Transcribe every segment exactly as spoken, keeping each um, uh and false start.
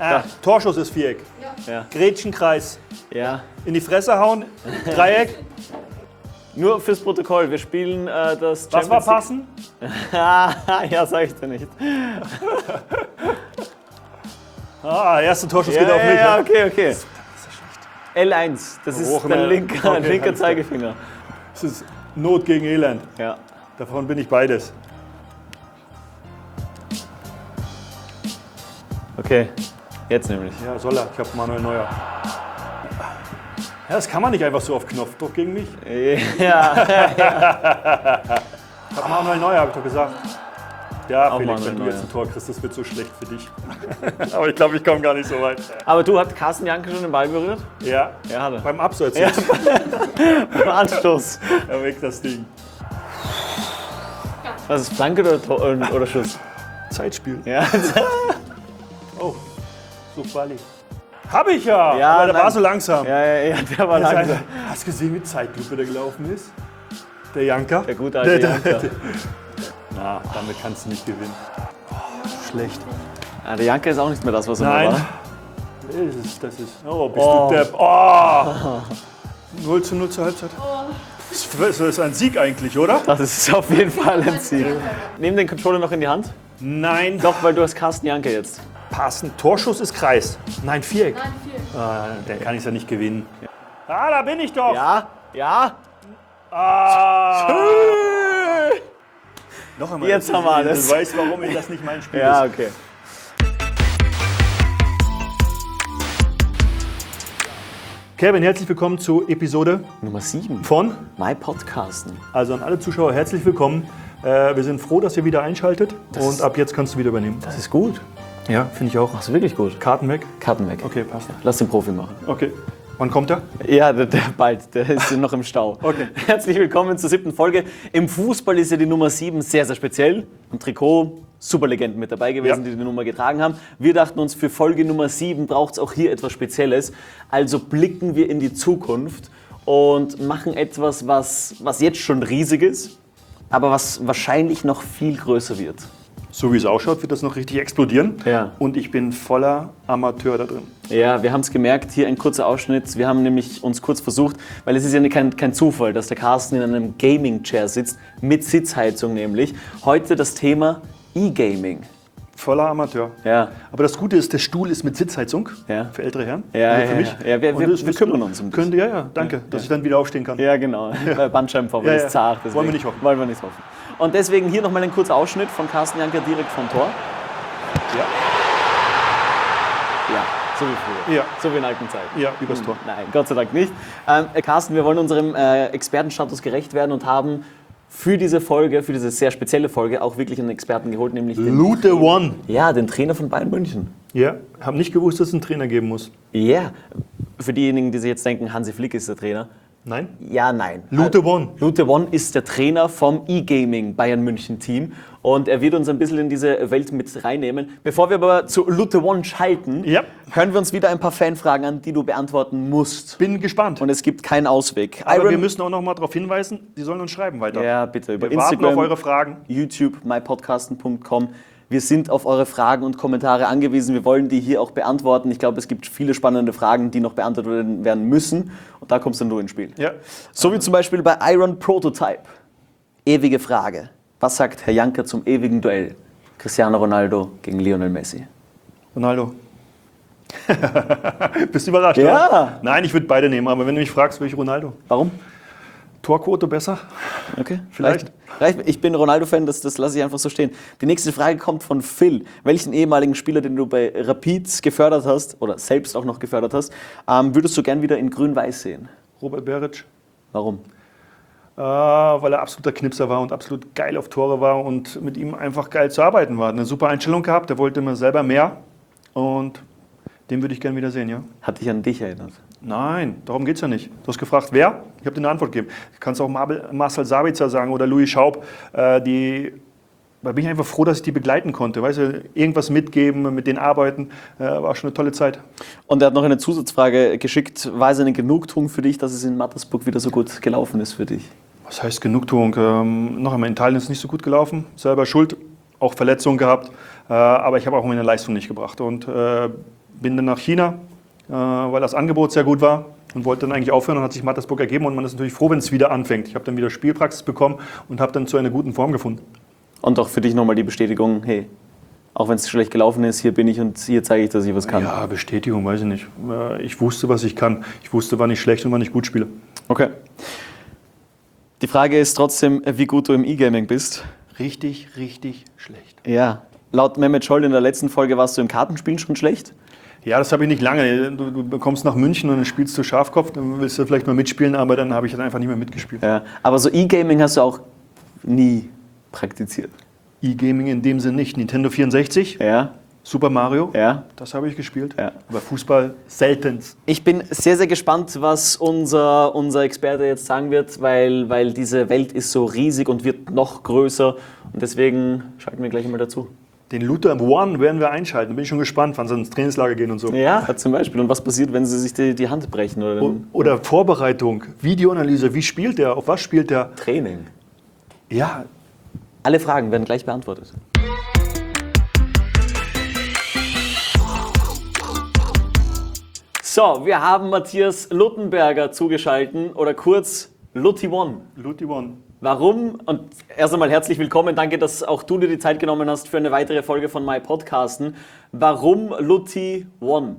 Ah, Torschuss ist Viereck. Ja. Gretchenkreis. Ja. In die Fresse hauen. Dreieck. Nur fürs Protokoll, wir spielen äh, das Was war Champions League- passen? Ja, sag ich dir nicht. Ah, erster Torschuss Ja, geht auf ja, mich. ja, ne? okay, okay. L eins, das ist Hoch, der ne? linke, Okay, linke alles klar. Zeigefinger. Das ist Not gegen Elend. Ja. Davon bin ich beides. Okay, jetzt nämlich. Ja, soll er. Ich hab Manuel Neuer. Ja, das kann man nicht einfach so auf Knopf. Doch gegen mich. Ja, Ich hab Manuel Neuer, hab ich doch gesagt. Ja, Auch Felix, Manuel wenn du Neuer. jetzt ein Tor kriegst, das wird so schlecht für dich. Aber ich glaube, ich komme gar nicht so weit. aber du, hat Carsten Janke schon den Ball berührt? Ja, Ja, hat er. beim Abseits. Ja. jetzt. Beim Anstoß. Er weg das Ding. Was ist Flanke oder, Tor- oder Schuss? Zeitspiel. Ja. Oh, such Bali. Hab ich ja, Ja, aber der nein. war so langsam. Ja, ja, ja, der war Das heißt, langsam. hast du gesehen, wie Zeitlupe der gelaufen ist? Der Janker. Der gute alte Janker. Na, damit kannst du nicht gewinnen. Schlecht. Ja, der Janke ist auch nicht mehr das, was er mal Nein. war. Das ist, das ist. Oh, bist Oh. du Depp. Oh. null zu null zur Halbzeit. Das ist ein Sieg eigentlich, oder? Das ist auf jeden Fall ein Ziel. Nimm den Controller noch in die Hand. Nein. Doch, weil du hast Carsten Janke jetzt. Passen. Torschuss ist Kreis. Nein, Viereck. Nein, vier. Ah, dann kann ich es ja nicht gewinnen. Ah, da bin ich doch. Ja, ja. Ah. Noch einmal. Jetzt haben wir alles. Du weißt, warum ich das nicht mein Spiel Ja, ist. okay. Kevin, herzlich willkommen zu Episode Nummer sieben. von, My Podcasten. also an alle Zuschauer herzlich willkommen. Äh, wir sind froh, dass ihr wieder einschaltet und ist- ab jetzt kannst du wieder übernehmen. Das ist gut. Ja, finde ich auch. Machst du wirklich gut. Karten weg? Karten weg. Okay, passt. Lass den Profi machen. Okay. Wann kommt er? Ja, der, der bald. Der ist noch im Stau. Okay. Herzlich willkommen zur siebten Folge. Im Fußball ist ja die Nummer sieben sehr, sehr speziell. Im Trikot Superlegenden mit dabei gewesen, Ja. die die Nummer getragen haben. Wir dachten uns, für Folge Nummer sieben braucht es auch hier etwas Spezielles. Also blicken wir in die Zukunft und machen etwas, was, was jetzt schon riesig ist, aber was wahrscheinlich noch viel größer wird. So wie es ausschaut, wird das noch richtig explodieren. Ja. Und ich bin voller Amateur da drin. Ja, wir haben es gemerkt, hier ein kurzer Ausschnitt. Wir haben nämlich uns kurz versucht, weil es ist ja kein, kein Zufall, dass der Carsten in einem Gaming-Chair sitzt, mit Sitzheizung nämlich. Heute das Thema E-Gaming. Voller Amateur. Ja. Aber das Gute ist, der Stuhl ist mit Sitzheizung Ja. für ältere Herren. Ja, also ja, für mich. ja. Ja, wir- Und wir- das wir wirst kümmern du- uns um dich. Könnte, ja, ja, danke, dass ich dann wieder aufstehen kann. Ja, genau. Bei Bandscheibenvorfall Ja, ist ja. zart. deswegen Wollen wir nicht hoffen. Wollen wir nicht hoffen. Und deswegen hier nochmal ein kurzer Ausschnitt von Carsten Janker direkt vom Tor. Ja, Ja, so wie früher. Ja. So wie in alten Zeiten. ja übers Tor. Nein, Gott sei Dank nicht. Ähm, Carsten, wir wollen unserem äh, Expertenstatus gerecht werden und haben für diese Folge, für diese sehr spezielle Folge, auch wirklich einen Experten geholt, nämlich den, Lute One. ja, den Trainer von Bayern München. Ja, habe nicht gewusst, dass es einen Trainer geben muss. Ja, für diejenigen, die sich jetzt denken, Hansi Flick ist der Trainer. Nein? Ja, nein. Lute One. Lute One ist der Trainer vom E-Gaming Bayern München Team und er wird uns ein bisschen in diese Welt mit reinnehmen. Bevor wir aber zu Lute One schalten, Ja. hören wir uns wieder ein paar Fanfragen an, die du beantworten musst. Bin gespannt. Und es gibt keinen Ausweg. Aber Iron- wir müssen auch noch mal darauf hinweisen, die sollen uns schreiben weiter. Ja, bitte. Über Wir warten Instagram, auf eure Fragen. YouTube, mypodcasten punkt com. Wir sind auf eure Fragen und Kommentare angewiesen. Wir wollen die hier auch beantworten. Ich glaube, es gibt viele spannende Fragen, die noch beantwortet werden müssen. Und da kommst dann du ins Spiel. Ja. So wie zum Beispiel bei Iron Prototype. Ewige Frage. Was sagt Herr Janker zum ewigen Duell? Cristiano Ronaldo gegen Lionel Messi. Ronaldo. Bist du überrascht, Ja. oder? Nein, ich würde beide nehmen, aber wenn du mich fragst, würde ich Ronaldo. Warum? Torquote besser? Okay, Vielleicht. Reicht. Ich bin Ronaldo-Fan, das, das lasse ich einfach so stehen. Die nächste Frage kommt von Phil. Welchen ehemaligen Spieler, den du bei Rapid gefördert hast, oder selbst auch noch gefördert hast, ähm, würdest du gern wieder in Grün-Weiß sehen? Robert Beric. Warum? Äh, weil er absoluter Knipser war und absolut geil auf Tore war und mit ihm einfach geil zu arbeiten war. Eine super Einstellung gehabt, der wollte immer selber mehr und den würde ich gern wieder sehen, ja. Hat dich an dich erinnert? Nein, darum geht es ja nicht. Du hast gefragt, wer? Ich habe dir eine Antwort gegeben. Du kannst auch Mabel, Marcel Sabitzer sagen oder Louis Schaub. Äh, die, da bin ich einfach froh, dass ich die begleiten konnte. Weißt du, irgendwas mitgeben, mit denen arbeiten, äh, war schon eine tolle Zeit. Und er hat noch eine Zusatzfrage geschickt. War es eine Genugtuung für dich, dass es in Mattersburg wieder so gut gelaufen ist für dich? Was heißt Genugtuung? Ähm, noch einmal, in Italien ist es nicht so gut gelaufen. Selber schuld, auch Verletzungen gehabt. Äh, aber ich habe auch meine Leistung nicht gebracht. Und äh, bin dann nach China, äh, weil das Angebot sehr gut war und wollte dann eigentlich aufhören und hat sich Mattersburg ergeben und man ist natürlich froh, wenn es wieder anfängt. Ich habe dann wieder Spielpraxis bekommen und habe dann zu einer guten Form gefunden. Und auch für dich nochmal die Bestätigung, hey, auch wenn es schlecht gelaufen ist, hier bin ich und hier zeige ich, dass ich was kann. Ja, Bestätigung, weiß ich nicht. Ich wusste, was ich kann. Ich wusste, wann ich schlecht und wann ich gut spiele. Okay. Die Frage ist trotzdem, wie gut du im E-Gaming bist. Richtig, richtig schlecht. Ja, laut Mehmet Scholl in der letzten Folge warst du im Kartenspielen schon schlecht. Ja, das habe ich nicht lange. Du, du kommst nach München und dann spielst du Schafkopf, dann willst du vielleicht mal mitspielen, aber dann habe ich dann einfach nicht mehr mitgespielt. Ja, aber so E-Gaming hast du auch nie praktiziert. E-Gaming in dem Sinne nicht. Nintendo vierundsechzig, Ja, Super Mario, ja. das habe ich gespielt. Ja. Aber Fußball selten. Ich bin sehr, sehr gespannt, was unser, unser Experte jetzt sagen wird, weil, weil diese Welt ist so riesig und wird noch größer. Und deswegen schalten wir gleich mal dazu. Den Luther One werden wir einschalten. Bin ich schon gespannt, wann sie ins Trainingslager gehen und so. Ja, zum Beispiel. Und was passiert, wenn sie sich die, die Hand brechen? Oder, O- Oder Vorbereitung, Videoanalyse. Wie spielt der? Auf was spielt der? Training. Ja, Alle Fragen werden gleich beantwortet. So, wir haben Matthias Luttenberger zugeschaltet oder kurz Lutti One. Luthi One. Warum? Und erst einmal herzlich willkommen. Danke, dass auch du dir die Zeit genommen hast für eine weitere Folge von My Podcasten. Warum Lutti One?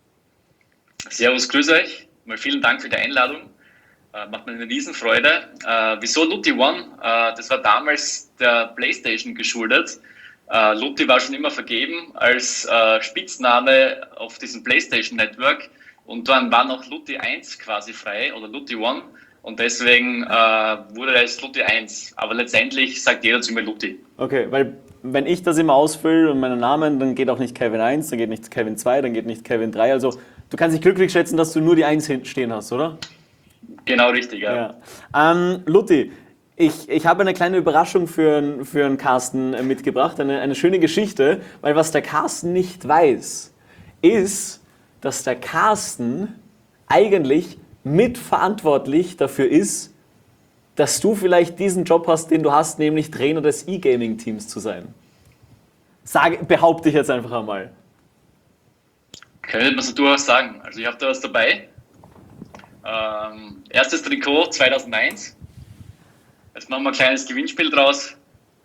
Servus, grüß euch. Mal vielen Dank für die Einladung. Äh, macht mir eine Riesenfreude. Äh, wieso Lutti One? Äh, das war damals der PlayStation geschuldet. Äh, Lutti war schon immer vergeben als äh, Spitzname auf diesem PlayStation Network. Und dann war noch Lutti eins quasi frei oder Lutti One. Und deswegen äh, wurde es Lutti eins. Aber letztendlich sagt jeder zu mir Lutti. Okay, weil wenn ich das immer ausfülle und meinen Namen, dann geht auch nicht Kevin eins, dann geht nicht Kevin zwei, dann geht nicht Kevin drei. Also du kannst dich glücklich schätzen, dass du nur die eins hinten stehen hast, oder? Genau richtig, ja. Ja. Ähm, Lutti, ich, ich habe eine kleine Überraschung für, für einen Carsten äh, mitgebracht, eine, eine schöne Geschichte, weil was der Carsten nicht weiß, ist, dass der Carsten eigentlich mitverantwortlich dafür ist, dass du vielleicht diesen Job hast, den du hast, nämlich Trainer des E-Gaming-Teams zu sein. Sag, behaupte ich jetzt einfach einmal. Könnte man so durchaus sagen. Also ich habe da was dabei. Ähm, erstes Trikot zweitausendeins. Jetzt machen wir ein kleines Gewinnspiel draus.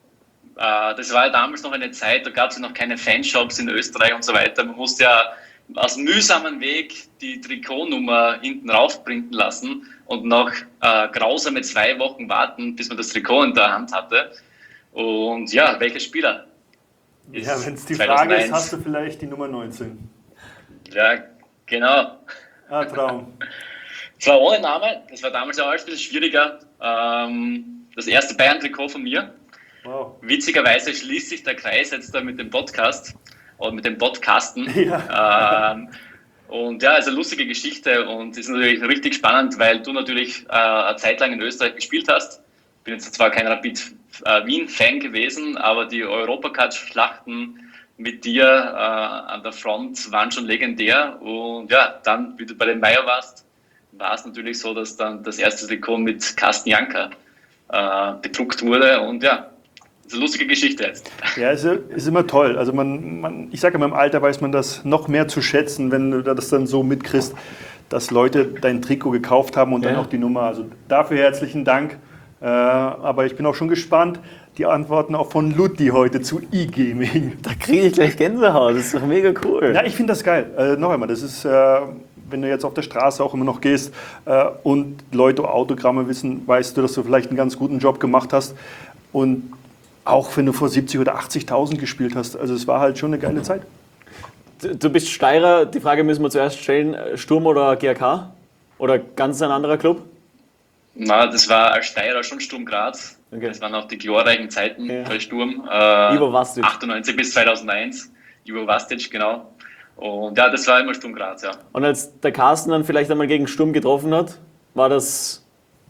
Äh, das war ja damals noch eine Zeit, da gab es ja noch keine Fanshops in Österreich und so weiter. Man musste ja aus mühsamen Weg die Trikotnummer hinten raufprinten lassen und noch äh, grausame zwei Wochen warten, bis man das Trikot in der Hand hatte. Und ja, welcher Spieler? Ja, wenn es die zweitausendeins? Frage ist, hast du vielleicht die Nummer neunzehn. Ja, genau. Ah, Traum. Zwar ohne Name, das war damals auch alles ein bisschen schwieriger. Ähm, das erste Bayern-Trikot von mir. Wow. Witzigerweise schließt sich der Kreis jetzt da mit dem Podcast oder mit dem Podcasten. Ja. Ähm, und ja, also lustige Geschichte und ist natürlich richtig spannend, weil du natürlich äh, eine Zeit lang in Österreich gespielt hast. Ich bin jetzt zwar kein Rapid äh, Wien-Fan gewesen, aber die Europacup-Schlachten mit dir äh, an der Front waren schon legendär. Und ja, dann, wie du bei den Meier warst, war es natürlich so, dass dann das erste Trikot mit Carsten Janka äh, bedruckt wurde. Und ja, das ist eine lustige Geschichte jetzt. Ja, ist, ist immer toll. Also man, man, ich sage immer, im Alter weiß man das noch mehr zu schätzen, wenn du das dann so mitkriegst, dass Leute dein Trikot gekauft haben und dann Ja. auch die Nummer. Also dafür herzlichen Dank. Äh, aber ich bin auch schon gespannt, die Antworten auch von Lutti heute zu E-Gaming. Da kriege ich gleich Gänsehaut, das ist doch mega cool. Ja, ich finde das geil. Äh, noch einmal, das ist, äh, wenn du jetzt auf der Straße auch immer noch gehst äh, und Leute Autogramme wissen, weißt du, dass du vielleicht einen ganz guten Job gemacht hast. Und auch wenn du vor siebzig oder achtzigtausend gespielt hast. Also es war halt schon eine geile Zeit. Du du bist Steirer, die Frage müssen wir zuerst stellen, Sturm oder G A K? Oder ganz ein anderer Club? Na, das war als Steirer schon Sturm Graz. Okay. Das waren auch die glorreichen Zeiten Ja. bei Sturm. Äh, Ivo Vastic. achtundneunzig bis zweitausendeins. Ivo Vastic, genau. Und ja, das war immer Sturm Graz, ja. Und als der Carsten dann vielleicht einmal gegen Sturm getroffen hat, war das...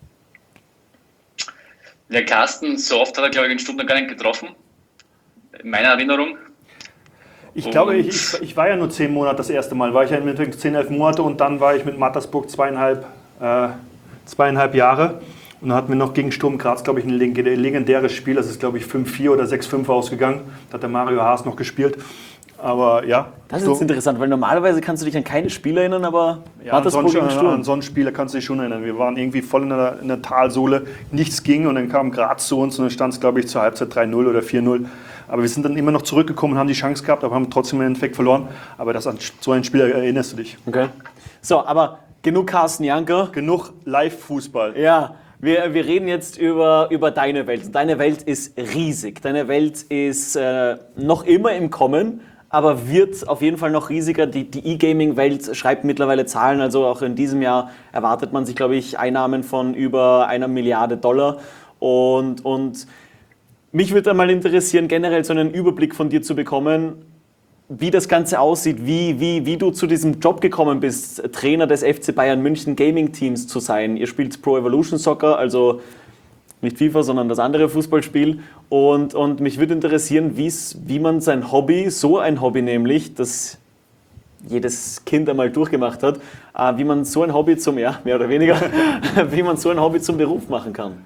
Der Carsten, so oft hat er, glaube ich, den Sturm noch gar nicht getroffen. In meiner Erinnerung. Ich Und- glaube, ich, ich, ich war ja nur zehn Monate das erste Mal. War ich ja im Endeffekt zehn, elf Monate und dann war ich mit Mattersburg zweieinhalb, äh, zweieinhalb Jahre. Und dann hatten wir noch gegen Sturm Graz, glaube ich, ein leg- legendäres Spiel. Das ist, glaube ich, fünf vier oder sechs fünf ausgegangen. Da hat der Mario Haas noch gespielt. Aber ja. Das ist so- jetzt interessant, weil normalerweise kannst du dich an keine Spiele erinnern, aber Ja, war an das so, einen, Problem an Sturm? so einen Spieler kannst du dich schon erinnern. Wir waren irgendwie voll in der, in der Talsohle, nichts ging und dann kam Graz zu uns und dann stand es, glaube ich, zur Halbzeit drei null oder vier null. Aber wir sind dann immer noch zurückgekommen und haben die Chance gehabt, aber haben trotzdem im Endeffekt verloren. Aber das, an so einen Spieler erinnerst du dich. Okay. So, aber genug Carsten Janker. Genug Live-Fußball. Ja, wir, wir reden jetzt über, über deine Welt. Deine Welt ist riesig. Deine Welt ist äh, noch immer im Kommen, aber wird auf jeden Fall noch riesiger. Die, die E-Gaming-Welt schreibt mittlerweile Zahlen. Also auch in diesem Jahr erwartet man sich, glaube ich, Einnahmen von über einer Milliarde Dollar. Und, und mich würde mal interessieren, generell so einen Überblick von dir zu bekommen, wie das Ganze aussieht, wie, wie, wie du zu diesem Job gekommen bist, Trainer des F C Bayern München Gaming Teams zu sein. Ihr spielt Pro Evolution Soccer, also nicht FIFA, sondern das andere Fußballspiel. Und, und mich würde interessieren, wie's, wie man sein Hobby, so ein Hobby nämlich, das jedes Kind einmal durchgemacht hat, äh, wie man so ein Hobby zum, ja, mehr oder weniger, wie man so ein Hobby zum Beruf machen kann.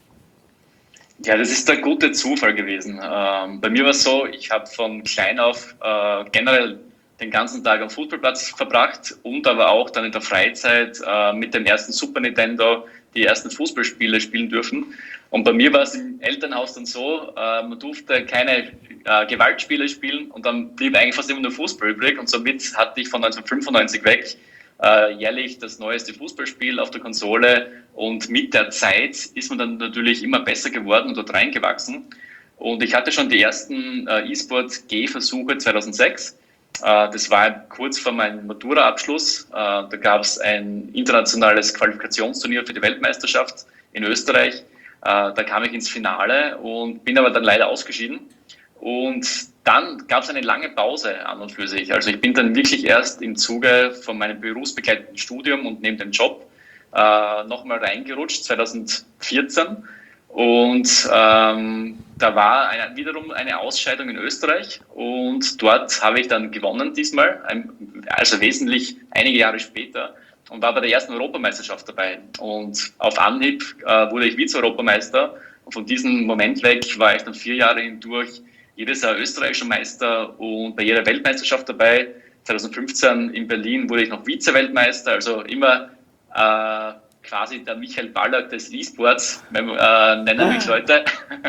Ja, das ist der gute Zufall gewesen. Ähm, bei mir war es so, ich habe von klein auf äh, generell den ganzen Tag am Fußballplatz verbracht und aber auch dann in der Freizeit äh, mit dem ersten Super Nintendo die ersten Fußballspiele spielen dürfen. Und bei mir war es im Elternhaus dann so, äh, man durfte keine äh, Gewaltspiele spielen und dann blieb eigentlich fast immer nur Fußball übrig und somit hatte ich von neunzehnhundertfünfundneunzig weg äh, jährlich das neueste Fußballspiel auf der Konsole und mit der Zeit ist man dann natürlich immer besser geworden und dort reingewachsen. Und ich hatte schon die ersten äh, E-Sport-G-Versuche zweitausendsechs. Äh, das war kurz vor meinem Matura-Abschluss. Äh, da gab es ein internationales Qualifikationsturnier für die Weltmeisterschaft in Österreich. Äh, da kam ich ins Finale und bin aber dann leider ausgeschieden. Und dann gab es eine lange Pause an und für sich. Also ich bin dann wirklich erst im Zuge von meinem berufsbegleitenden Studium und neben dem Job äh, nochmal reingerutscht, zweitausendvierzehn. Und ähm, da war eine, wiederum eine Ausscheidung in Österreich und dort habe ich dann gewonnen diesmal, also wesentlich einige Jahre später und war bei der ersten Europameisterschaft dabei. Und auf Anhieb äh, wurde ich Vize-Europameister und von diesem Moment weg war ich dann vier Jahre hindurch jedes Jahr österreichischer Meister und bei jeder Weltmeisterschaft dabei. zweitausendfünfzehn in Berlin wurde ich noch Vize-Weltmeister, also immer äh, quasi der Michael Ballack des E-Sports, äh, nennen mich Leute,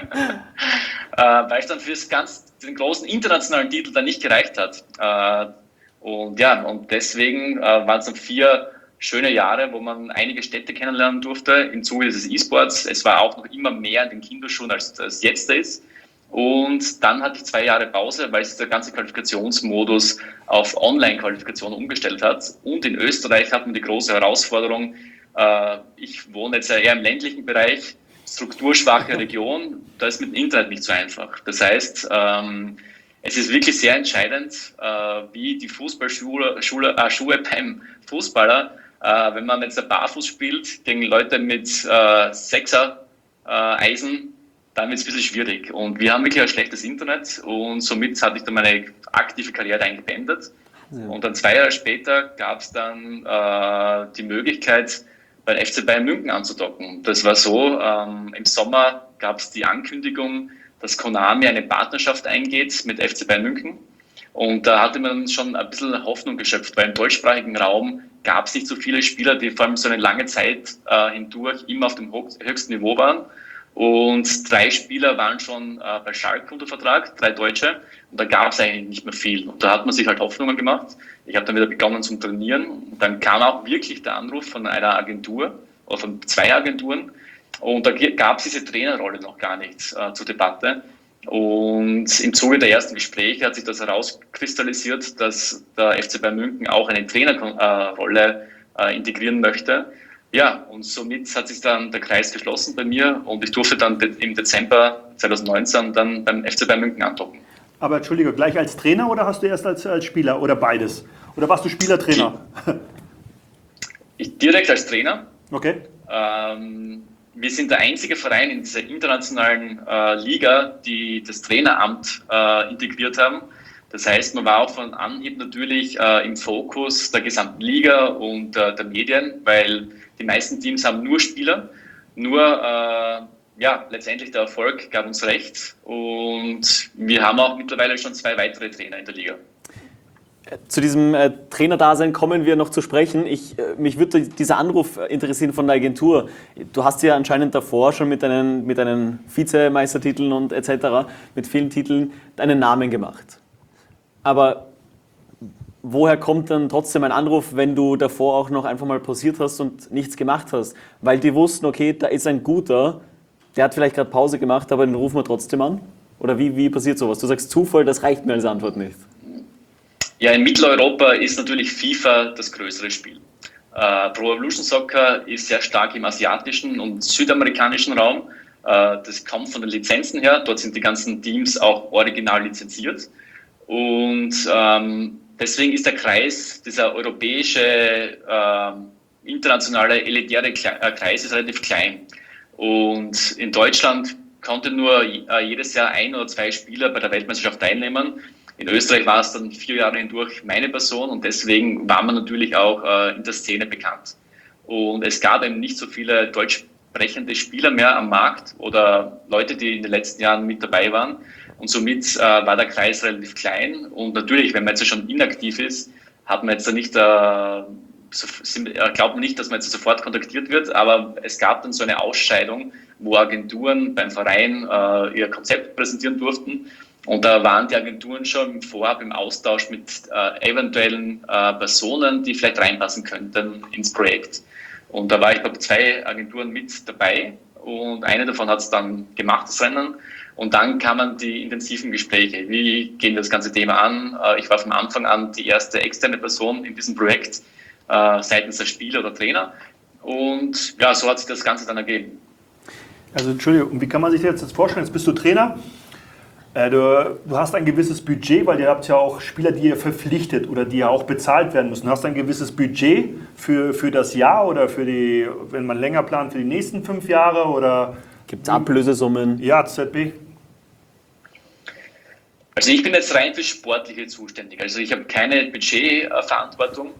äh, weil es dann für das ganz, den großen internationalen Titel dann nicht gereicht hat. Äh, und ja, und deswegen äh, waren es dann vier schöne Jahre, wo man einige Städte kennenlernen durfte im Zuge dieses E-Sports. Es war auch noch immer mehr in den Kinderschuhen, als es jetzt ist. Und dann hatte ich zwei Jahre Pause, weil sich der ganze Qualifikationsmodus auf Online-Qualifikation umgestellt hat. Und in Österreich hat man die große Herausforderung, äh, ich wohne jetzt eher im ländlichen Bereich, strukturschwache Region, da ist mit dem Internet nicht so einfach. Das heißt, ähm, es ist wirklich sehr entscheidend, äh, wie die Fußballschule Schule, äh, Schuhe beim Fußballer, äh, wenn man jetzt ein Barfuß spielt gegen Leute mit äh, Sechser äh, Eisen, dann wird es ein bisschen schwierig. Und wir haben wirklich ein schlechtes Internet und somit hatte ich dann meine aktive Karriere eigentlich beendet. Ja. Und dann zwei Jahre später gab es dann äh, die Möglichkeit, beim F C Bayern München anzudocken. Das war so, ähm, im Sommer gab es die Ankündigung, dass Konami eine Partnerschaft eingeht mit F C Bayern München. Und da hatte man schon ein bisschen Hoffnung geschöpft, weil im deutschsprachigen Raum gab es nicht so viele Spieler, die vor allem so eine lange Zeit äh, hindurch immer auf dem höchsten Niveau waren. Und drei Spieler waren schon äh, bei Schalke unter Vertrag, drei Deutsche. Und da gab es eigentlich nicht mehr viel. Und da hat man sich halt Hoffnungen gemacht. Ich habe dann wieder begonnen zum Trainieren. Und dann kam auch wirklich der Anruf von einer Agentur, oder von zwei Agenturen. Und da gab es diese Trainerrolle noch gar nicht äh, zur Debatte. Und im Zuge der ersten Gespräche hat sich das herauskristallisiert, dass der F C Bayern München auch eine Trainerrolle äh, integrieren möchte. Ja, und somit hat sich dann der Kreis geschlossen bei mir und ich durfte dann im Dezember zweitausendneunzehn dann beim F C Bayern München andocken. Aber Entschuldige, gleich als Trainer oder hast du erst als, als Spieler oder beides? Oder warst du Spielertrainer? Ich direkt als Trainer. Okay. Ähm, wir sind der einzige Verein in dieser internationalen äh, Liga, die das Traineramt äh, integriert haben. Das heißt, man war auch von Anhieb natürlich äh, im Fokus der gesamten Liga und äh, der Medien, weil die meisten Teams haben nur Spieler. Nur, äh, ja, letztendlich der Erfolg gab uns recht und wir haben auch mittlerweile schon zwei weitere Trainer in der Liga. Zu diesem äh, Trainerdasein kommen wir noch zu sprechen. Ich, äh, mich würde dieser Anruf interessieren von der Agentur. Du hast ja anscheinend davor schon mit deinen, mit deinen Vizemeistertiteln und et cetera, mit vielen Titeln, deinen Namen gemacht. Aber woher kommt dann trotzdem ein Anruf, wenn du davor auch noch einfach mal pausiert hast und nichts gemacht hast? Weil die wussten, okay, da ist ein guter, der hat vielleicht gerade Pause gemacht, aber den rufen wir trotzdem an? Oder wie, wie passiert sowas? Du sagst Zufall, das reicht mir als Antwort nicht. Ja, in Mitteleuropa ist natürlich FIFA das größere Spiel. Äh, Pro Evolution Soccer ist sehr stark im asiatischen und südamerikanischen Raum. Äh, das kommt von den Lizenzen her. Dort sind die ganzen Teams auch original lizenziert. Und ähm, deswegen ist der Kreis, dieser europäische, äh, internationale, elitäre Kreis ist relativ klein. Und in Deutschland konnte nur äh, jedes Jahr ein oder zwei Spieler bei der Weltmeisterschaft teilnehmen. In Österreich war es dann vier Jahre hindurch meine Person und deswegen war man natürlich auch äh, in der Szene bekannt. Und es gab eben nicht so viele deutsch sprechende Spieler mehr am Markt oder Leute, die in den letzten Jahren mit dabei waren. Und somit äh, war der Kreis relativ klein. Und natürlich, wenn man jetzt schon inaktiv ist, hat man jetzt nicht, äh, so, glaubt man nicht, dass man jetzt sofort kontaktiert wird, aber es gab dann so eine Ausscheidung, wo Agenturen beim Verein äh, ihr Konzept präsentieren durften. Und da waren die Agenturen schon vorab im Austausch mit äh, eventuellen äh, Personen, die vielleicht reinpassen könnten ins Projekt. Und da war ich bei zwei Agenturen mit dabei und eine davon hat es dann gemacht, das Rennen. Und dann kamen die intensiven Gespräche. Wie gehen wir das ganze Thema an? Äh, ich war von Anfang an die erste externe Person in diesem Projekt, äh, seitens der Spieler oder Trainer. Und ja, so hat sich das Ganze dann ergeben. Also Entschuldigung, wie kann man sich das jetzt vorstellen? Jetzt bist du Trainer. Du, du hast ein gewisses Budget, weil ihr habt ja auch Spieler, die ihr verpflichtet oder die ja auch bezahlt werden müssen. Hast du ein gewisses Budget für, für das Jahr oder für die, wenn man länger plant, für die nächsten fünf Jahre? Oder gibt es Ablösesummen? Ja, Z B. Also ich bin jetzt rein für Sportliche zuständig. Also ich habe keine Budgetverantwortung.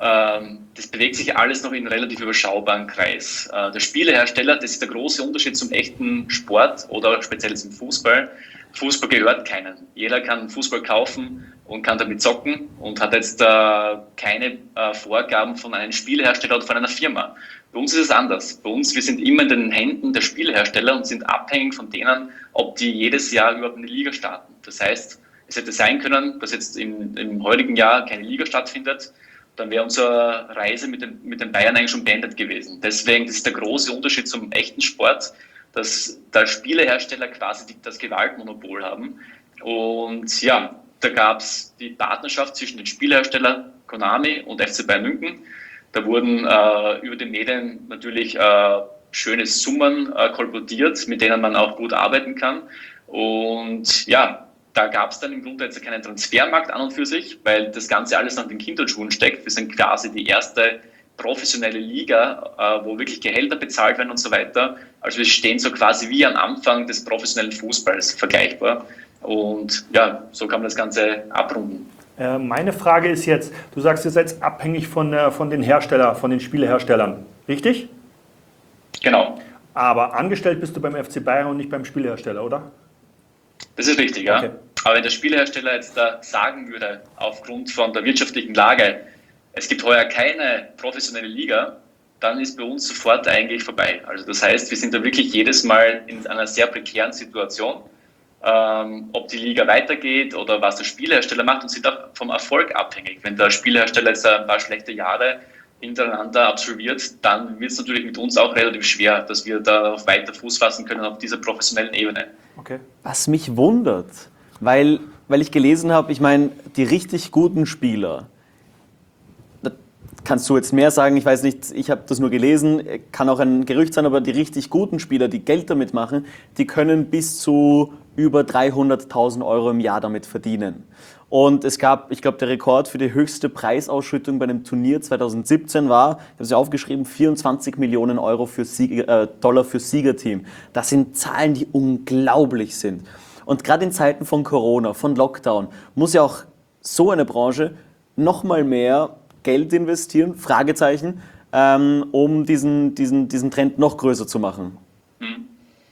Das bewegt sich alles noch in einem relativ überschaubaren Kreis. Der Spielehersteller, das ist der große Unterschied zum echten Sport oder speziell zum Fußball. Fußball gehört keinen. Jeder kann Fußball kaufen und kann damit zocken und hat jetzt äh, keine äh, Vorgaben von einem Spielhersteller oder von einer Firma. Bei uns ist es anders. Bei uns, wir sind immer in den Händen der Spielhersteller und sind abhängig von denen, ob die jedes Jahr überhaupt eine Liga starten. Das heißt, es hätte sein können, dass jetzt im, im heutigen Jahr keine Liga stattfindet, dann wäre unsere Reise mit den, mit den Bayern eigentlich schon beendet gewesen. Deswegen, das ist der große Unterschied zum echten Sport, dass der Spielehersteller quasi das Gewaltmonopol haben. Und ja, da gab es die Partnerschaft zwischen den Spielehersteller Konami und F C Bayern München. Da wurden äh, über die Medien natürlich äh, schöne Summen äh, kolportiert, mit denen man auch gut arbeiten kann. Und ja, da gab es dann im Grunde jetzt keinen Transfermarkt an und für sich, weil das Ganze alles noch in den Kinderschuhen steckt. Wir sind quasi die erste professionelle Liga, äh, wo wirklich Gehälter bezahlt werden und so weiter. Also wir stehen so quasi wie am Anfang des professionellen Fußballs vergleichbar. Und ja, so kann man das Ganze abrunden. Äh, meine Frage ist jetzt, du sagst, ihr seid abhängig von, äh, von den Herstellern, von den Spieleherstellern, richtig? Genau. Aber angestellt bist du beim F C Bayern und nicht beim Spielehersteller, oder? Das ist richtig, ja. Okay. Aber wenn der Spielehersteller jetzt da sagen würde, aufgrund von der wirtschaftlichen Lage, es gibt heuer keine professionelle Liga, dann ist bei uns sofort eigentlich vorbei. Also das heißt, wir sind da wirklich jedes Mal in einer sehr prekären Situation, ähm, ob die Liga weitergeht oder was der Spielhersteller macht und sind auch vom Erfolg abhängig. Wenn der Spielhersteller jetzt ein paar schlechte Jahre hintereinander absolviert, dann wird es natürlich mit uns auch relativ schwer, dass wir da auf weiter Fuß fassen können auf dieser professionellen Ebene. Okay. Was mich wundert, weil, weil ich gelesen habe, ich meine, die richtig guten Spieler, kannst du jetzt mehr sagen, ich weiß nicht, ich habe das nur gelesen, kann auch ein Gerücht sein, aber die richtig guten Spieler, die Geld damit machen, die können bis zu über dreihunderttausend Euro im Jahr damit verdienen. Und es gab, ich glaube, der Rekord für die höchste Preisausschüttung bei einem Turnier zwanzig siebzehn war, ich habe es ja aufgeschrieben, vierundzwanzig Millionen Euro für Sieger, äh, Dollar fürs Siegerteam. Das sind Zahlen, die unglaublich sind. Und gerade in Zeiten von Corona, von Lockdown, muss ja auch so eine Branche noch mal mehr Geld investieren, Fragezeichen, ähm, um diesen, diesen, diesen Trend noch größer zu machen.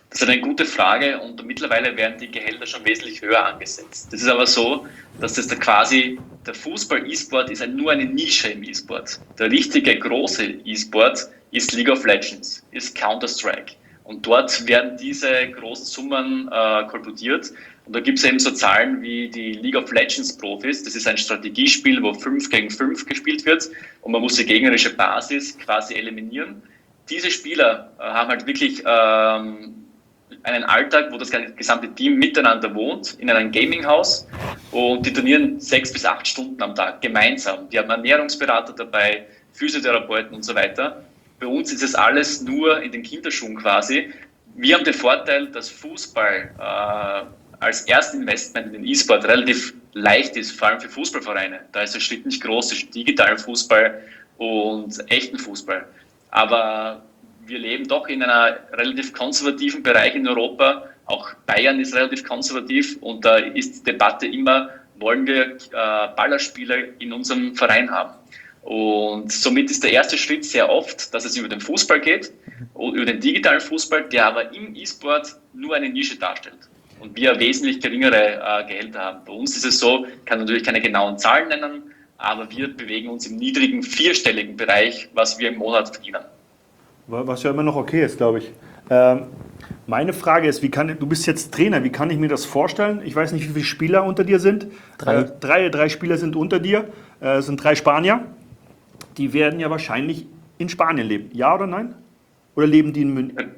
Das ist eine gute Frage und mittlerweile werden die Gehälter schon wesentlich höher angesetzt. Das ist aber so, dass das da quasi, der Fußball-E-Sport ist ein, nur eine Nische im E-Sport. Der richtige große E-Sport ist League of Legends, ist Counter-Strike. Und dort werden diese großen Summen äh, kolportiert. Und da gibt es eben so Zahlen wie die League of Legends Profis. Das ist ein Strategiespiel, wo fünf gegen fünf gespielt wird und man muss die gegnerische Basis quasi eliminieren. Diese Spieler äh, haben halt wirklich ähm, einen Alltag, wo das gesamte Team miteinander wohnt, in einem Gaminghaus, und die trainieren sechs bis acht Stunden am Tag gemeinsam. Die haben Ernährungsberater dabei, Physiotherapeuten und so weiter. Bei uns ist es alles nur in den Kinderschuhen quasi. Wir haben den Vorteil, dass Fußball äh, als Erstinvestment in den E-Sport relativ leicht ist, vor allem für Fußballvereine. Da ist der Schritt nicht groß zwischen digitalen Fußball und echten Fußball. Aber wir leben doch in einem relativ konservativen Bereich in Europa. Auch Bayern ist relativ konservativ und da ist die Debatte immer, wollen wir äh, Ballerspieler in unserem Verein haben? Und somit ist der erste Schritt sehr oft, dass es über den Fußball geht, über den digitalen Fußball, der aber im E-Sport nur eine Nische darstellt. Und wir wesentlich geringere äh, Gehälter haben. Bei uns ist es so, ich kann natürlich keine genauen Zahlen nennen, aber wir bewegen uns im niedrigen vierstelligen Bereich, was wir im Monat verdienen. Was ja immer noch okay ist, glaube ich. Ähm, meine Frage ist, wie kann, du bist jetzt Trainer, wie kann ich mir das vorstellen? Ich weiß nicht, wie viele Spieler unter dir sind. Drei. Äh, drei, drei Spieler sind unter dir, äh, es sind drei Spanier. Die werden ja wahrscheinlich in Spanien leben. Ja oder nein? Oder leben die in München?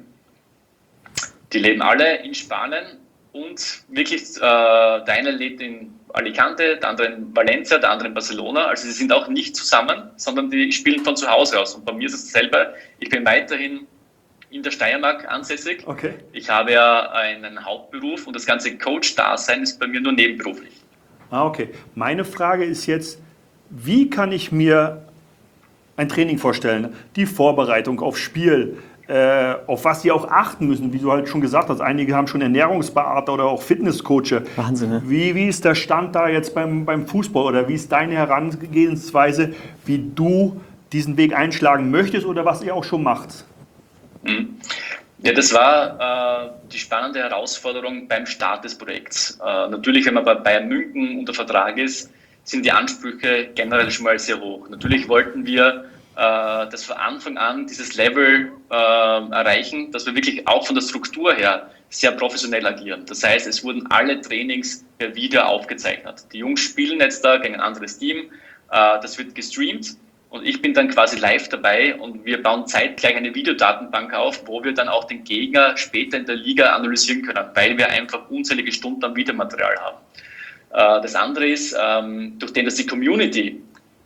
Die leben alle in Spanien und wirklich, äh, der eine lebt in Alicante, der andere in Valencia, der andere in Barcelona. Also sie sind auch nicht zusammen, sondern die spielen von zu Hause aus. Und bei mir ist es dasselbe. Ich bin weiterhin in der Steiermark ansässig. Okay. Ich habe ja einen Hauptberuf und das ganze Coach-Dasein ist bei mir nur nebenberuflich. Ah, okay. Meine Frage ist jetzt, wie kann ich mir ein Training vorstellen? Die Vorbereitung aufs Spiel, äh, auf was sie auch achten müssen, wie du halt schon gesagt hast. Einige haben schon Ernährungsberater oder auch Fitnesscoache. Wahnsinn, ne? Wie, wie ist der Stand da jetzt beim, beim Fußball oder wie ist deine Herangehensweise, wie du diesen Weg einschlagen möchtest oder was ihr auch schon macht? Mhm. Ja, das war äh, die spannende Herausforderung beim Start des Projekts. Äh, natürlich, wenn man bei Bayern München unter Vertrag ist, sind die Ansprüche generell schon mal sehr hoch. Natürlich wollten wir äh, das von Anfang an, dieses Level äh, erreichen, dass wir wirklich auch von der Struktur her sehr professionell agieren. Das heißt, es wurden alle Trainings per Video aufgezeichnet. Die Jungs spielen jetzt da gegen ein anderes Team, äh, das wird gestreamt und ich bin dann quasi live dabei und wir bauen zeitgleich eine Videodatenbank auf, wo wir dann auch den Gegner später in der Liga analysieren können, weil wir einfach unzählige Stunden am Videomaterial haben. Das andere ist, durch den, dass die Community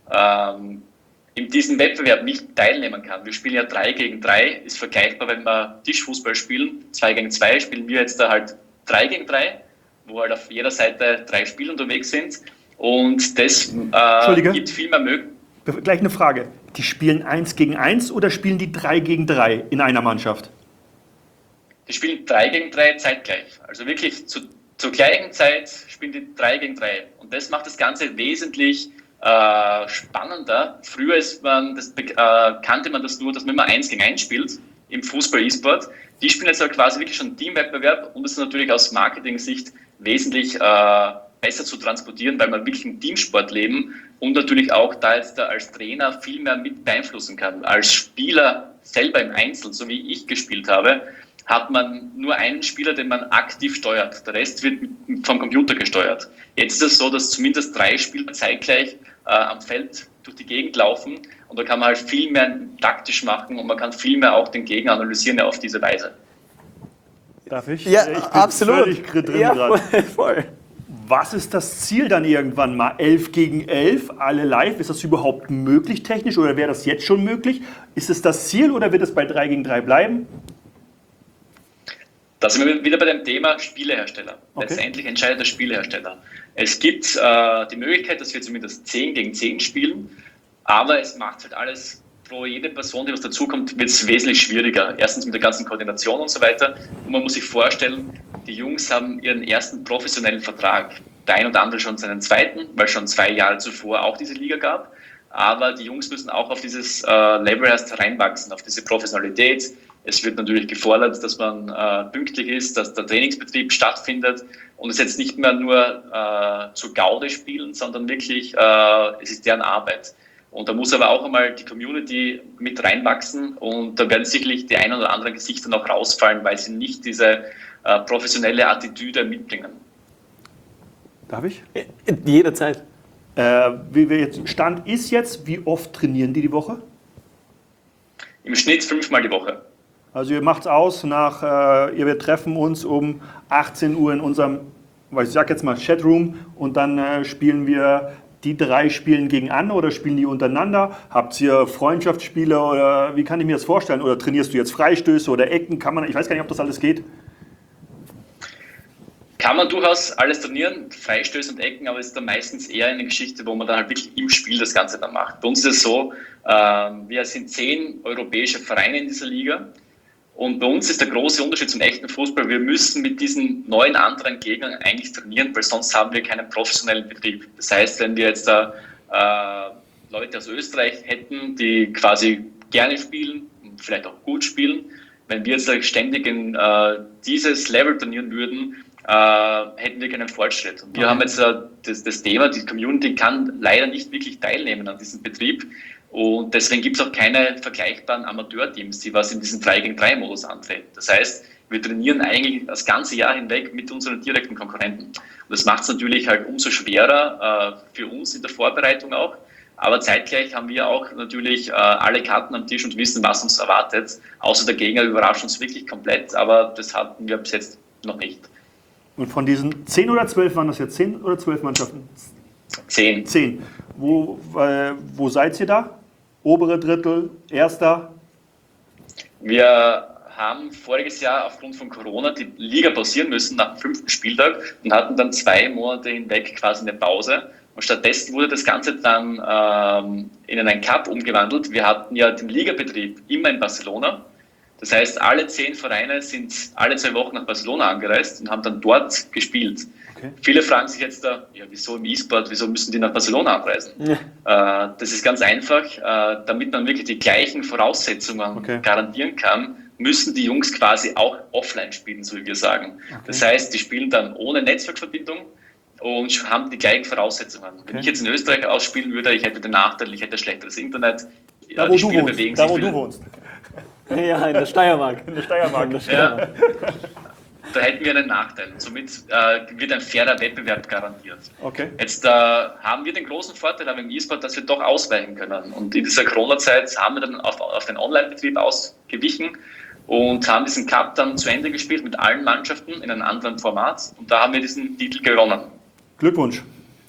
in diesem Wettbewerb nicht teilnehmen kann. Wir spielen ja drei gegen drei, ist vergleichbar, wenn wir Tischfußball spielen. zwei gegen zwei spielen wir jetzt da halt drei gegen drei, wo halt auf jeder Seite drei Spieler unterwegs sind. Und das äh, gibt viel mehr Möglichkeiten. Gleich eine Frage. Die spielen eins gegen eins oder spielen die drei gegen drei in einer Mannschaft? Die spielen drei gegen drei zeitgleich. Also wirklich zu Zur gleichen Zeit spielen die drei gegen drei. Und das macht das Ganze wesentlich äh, spannender. Früher ist man, das, äh, kannte man das nur, dass man immer eins gegen eins spielt im Fußball-E-Sport. Die spielen jetzt aber quasi wirklich schon Teamwettbewerb und das ist natürlich aus Marketing-Sicht wesentlich äh, besser zu transportieren, weil man wirklich im Teamsport leben und natürlich auch da jetzt da als Trainer viel mehr mit beeinflussen kann. Als Spieler selber im Einzel, so wie ich gespielt habe, hat man nur einen Spieler, den man aktiv steuert. Der Rest wird vom Computer gesteuert. Jetzt ist es so, dass zumindest drei Spieler zeitgleich äh, am Feld durch die Gegend laufen und da kann man halt viel mehr taktisch machen und man kann viel mehr auch den Gegner analysieren auf diese Weise. Darf ich? Ja, ich bin absolut. völlig drin Ja, gerade. voll, voll. Was ist das Ziel dann irgendwann mal? elf gegen elf, alle live? Ist das überhaupt möglich technisch oder wäre das jetzt schon möglich? Ist es das Ziel oder wird es bei drei gegen drei bleiben? Da sind wir wieder bei dem Thema Spielehersteller. Okay. Letztendlich entscheidet der Spielehersteller. Es gibt äh, die Möglichkeit, dass wir zumindest zehn gegen zehn spielen, aber es macht halt alles, pro jede Person, die was dazukommt, wird es wesentlich schwieriger. Erstens mit der ganzen Koordination und so weiter. Und man muss sich vorstellen, die Jungs haben ihren ersten professionellen Vertrag. Der ein oder andere schon seinen zweiten, weil schon zwei Jahre zuvor auch diese Liga gab. Aber die Jungs müssen auch auf dieses äh, Level erst reinwachsen, auf diese Professionalität. Es wird natürlich gefordert, dass man äh, pünktlich ist, dass der Trainingsbetrieb stattfindet und es jetzt nicht mehr nur äh, zur Gaude spielen, sondern wirklich, äh, es ist deren Arbeit. Und da muss aber auch einmal die Community mit reinwachsen und da werden sicherlich die ein oder anderen Gesichter noch rausfallen, weil sie nicht diese äh, professionelle Attitüde mitbringen. Darf ich? Jederzeit. Äh, wie wir jetzt, Stand ist jetzt, wie oft trainieren die die Woche? Im Schnitt fünfmal die Woche. Also ihr macht's aus nach, äh, ihr wir treffen uns um achtzehn Uhr in unserem, ich sag jetzt mal Chatroom und dann äh, spielen wir, die drei spielen gegen an oder spielen die untereinander? Habt ihr Freundschaftsspiele oder wie kann ich mir das vorstellen? Oder trainierst du jetzt Freistöße oder Ecken? Kann man, ich weiß gar nicht, ob das alles geht. Kann man durchaus alles trainieren, Freistöße und Ecken, aber es ist dann meistens eher eine Geschichte, wo man dann halt wirklich im Spiel das Ganze dann macht. Bei uns ist es so, äh, wir sind zehn europäische Vereine in dieser Liga und bei uns ist der große Unterschied zum echten Fußball, wir müssen mit diesen neun anderen Gegnern eigentlich trainieren, weil sonst haben wir keinen professionellen Betrieb. Das heißt, wenn wir jetzt da äh, Leute aus Österreich hätten, die quasi gerne spielen und vielleicht auch gut spielen, wenn wir jetzt da ständig in äh, dieses Level trainieren würden, äh, hätten wir keinen Fortschritt. Und wir Okay. haben jetzt äh, das, das Thema, die Community kann leider nicht wirklich teilnehmen an diesem Betrieb und deswegen gibt es auch keine vergleichbaren Amateurteams, die was in diesem drei gegen drei Modus antreten. Das heißt, wir trainieren eigentlich das ganze Jahr hinweg mit unseren direkten Konkurrenten. Und das macht es natürlich halt umso schwerer äh, für uns in der Vorbereitung auch. Aber zeitgleich haben wir auch natürlich äh, alle Karten am Tisch und wissen, was uns erwartet. Außer der Gegner überrascht uns wirklich komplett, aber das hatten wir bis jetzt noch nicht. Und von diesen zehn oder zwölf waren das jetzt zehn oder zwölf Mannschaften? Zehn. Zehn. Wo, äh, wo seid ihr da? Obere Drittel, Erster? Wir haben voriges Jahr aufgrund von Corona die Liga pausieren müssen nach dem fünften Spieltag und hatten dann zwei Monate hinweg quasi eine Pause. Und stattdessen wurde das Ganze dann ähm, in einen Cup umgewandelt. Wir hatten ja den Ligabetrieb immer in Barcelona. Das heißt, alle zehn Vereine sind alle zwei Wochen nach Barcelona angereist und haben dann dort gespielt. Okay. Viele fragen sich jetzt da, ja, wieso im E-Sport, wieso müssen die nach Barcelona anreisen? Ja. Äh, das ist ganz einfach, äh, damit man wirklich die gleichen Voraussetzungen Okay. garantieren kann, müssen die Jungs quasi auch offline spielen, so wie wir sagen. Okay. Das heißt, die spielen dann ohne Netzwerkverbindung und haben die gleichen Voraussetzungen. Wenn Okay. ich jetzt in Österreich ausspielen würde, ich hätte den Nachteil, ich hätte schlechteres Internet. Da Ja, wo die du Spieler wohnst. bewegen Da sich wo viel. du wohnst. Ja, in der Steiermark. In der Steiermark. In der Steiermark. Ja. Da hätten wir einen Nachteil. Somit äh, wird ein fairer Wettbewerb garantiert. Okay. Jetzt äh, haben wir den großen Vorteil aber im E-Sport, dass wir doch ausweichen können. Und in dieser Corona-Zeit haben wir dann auf, auf den Online-Betrieb ausgewichen und haben diesen Cup dann zu Ende gespielt mit allen Mannschaften in einem anderen Format. Und da haben wir diesen Titel gewonnen. Glückwunsch.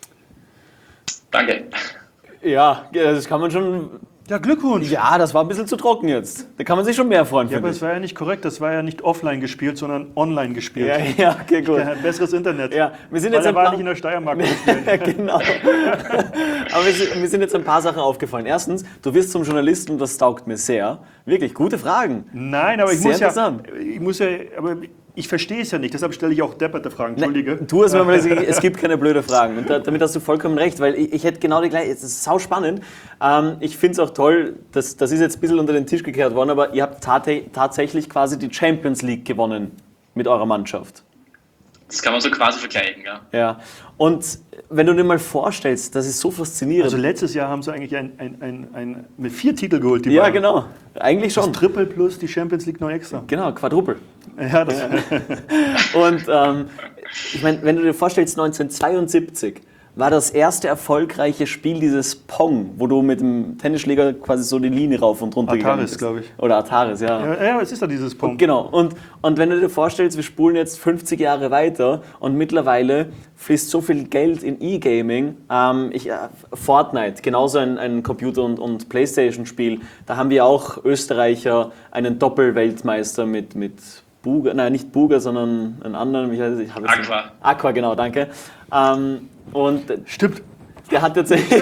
Danke. Ja, das kann man schon. Ja, Glückwunsch. Ja, das war ein bisschen zu trocken jetzt. Da kann man sich schon mehr freuen, Ja, aber finde es ich. war ja nicht korrekt, das war ja nicht offline gespielt, sondern online gespielt. Ja, ja, okay, gut. Ja, besseres Internet. Ja, wir sind Weil jetzt er ein war paar- nicht in der Steiermark gespielt. Genau. Aber mir sind, mir sind jetzt ein paar Sachen aufgefallen. Erstens, du wirst zum Journalisten, das taugt mir sehr. Wirklich, gute Fragen. Nein, aber ich Sehr muss ja, interessant. ich muss ja, aber ich verstehe es ja nicht, deshalb stelle ich auch depperte Fragen, entschuldige. Nein, tu es mir mal, es gibt keine blöde Fragen. Und da, damit hast du vollkommen recht, weil ich, ich hätte genau die gleiche, es ist sau spannend. Ähm, ich finde es auch toll, das, das ist jetzt ein bisschen unter den Tisch gekehrt worden, aber ihr habt tate, tatsächlich quasi die Champions League gewonnen mit eurer Mannschaft. Das kann man so quasi vergleichen, ja. Ja. Und wenn du dir mal vorstellst, das ist so faszinierend. Also letztes Jahr haben sie eigentlich ein, ein, ein, ein, mit vier Titel geholt, die ja, beiden. genau. Eigentlich Das schon. Triple plus die Champions League noch extra. Genau, Quadruple. Ja, das, Und ähm, ich meine, wenn du dir vorstellst, neunzehnhundertzweiundsiebzig war das erste erfolgreiche Spiel dieses Pong, wo du mit dem Tennisschläger quasi so die Linie rauf und runter gegangen Ataris, bist. glaube ich. Oder Ataris, ja. ja, ja, es ist ja dieses Punkt. Genau. Und, und wenn du dir vorstellst, wir spulen jetzt fünfzig Jahre weiter und mittlerweile fließt so viel Geld in E-Gaming. Ähm, ich, äh, Fortnite, genauso ein, ein Computer- und, und Playstation-Spiel. Da haben wir auch Österreicher, einen Doppelweltmeister mit, mit Buga, nein, nicht Buga, sondern einen anderen. Ich, weiß, ich habe jetzt Aqua. Einen, Aqua, genau, danke. Ähm, und Stimmt. der hat tatsächlich.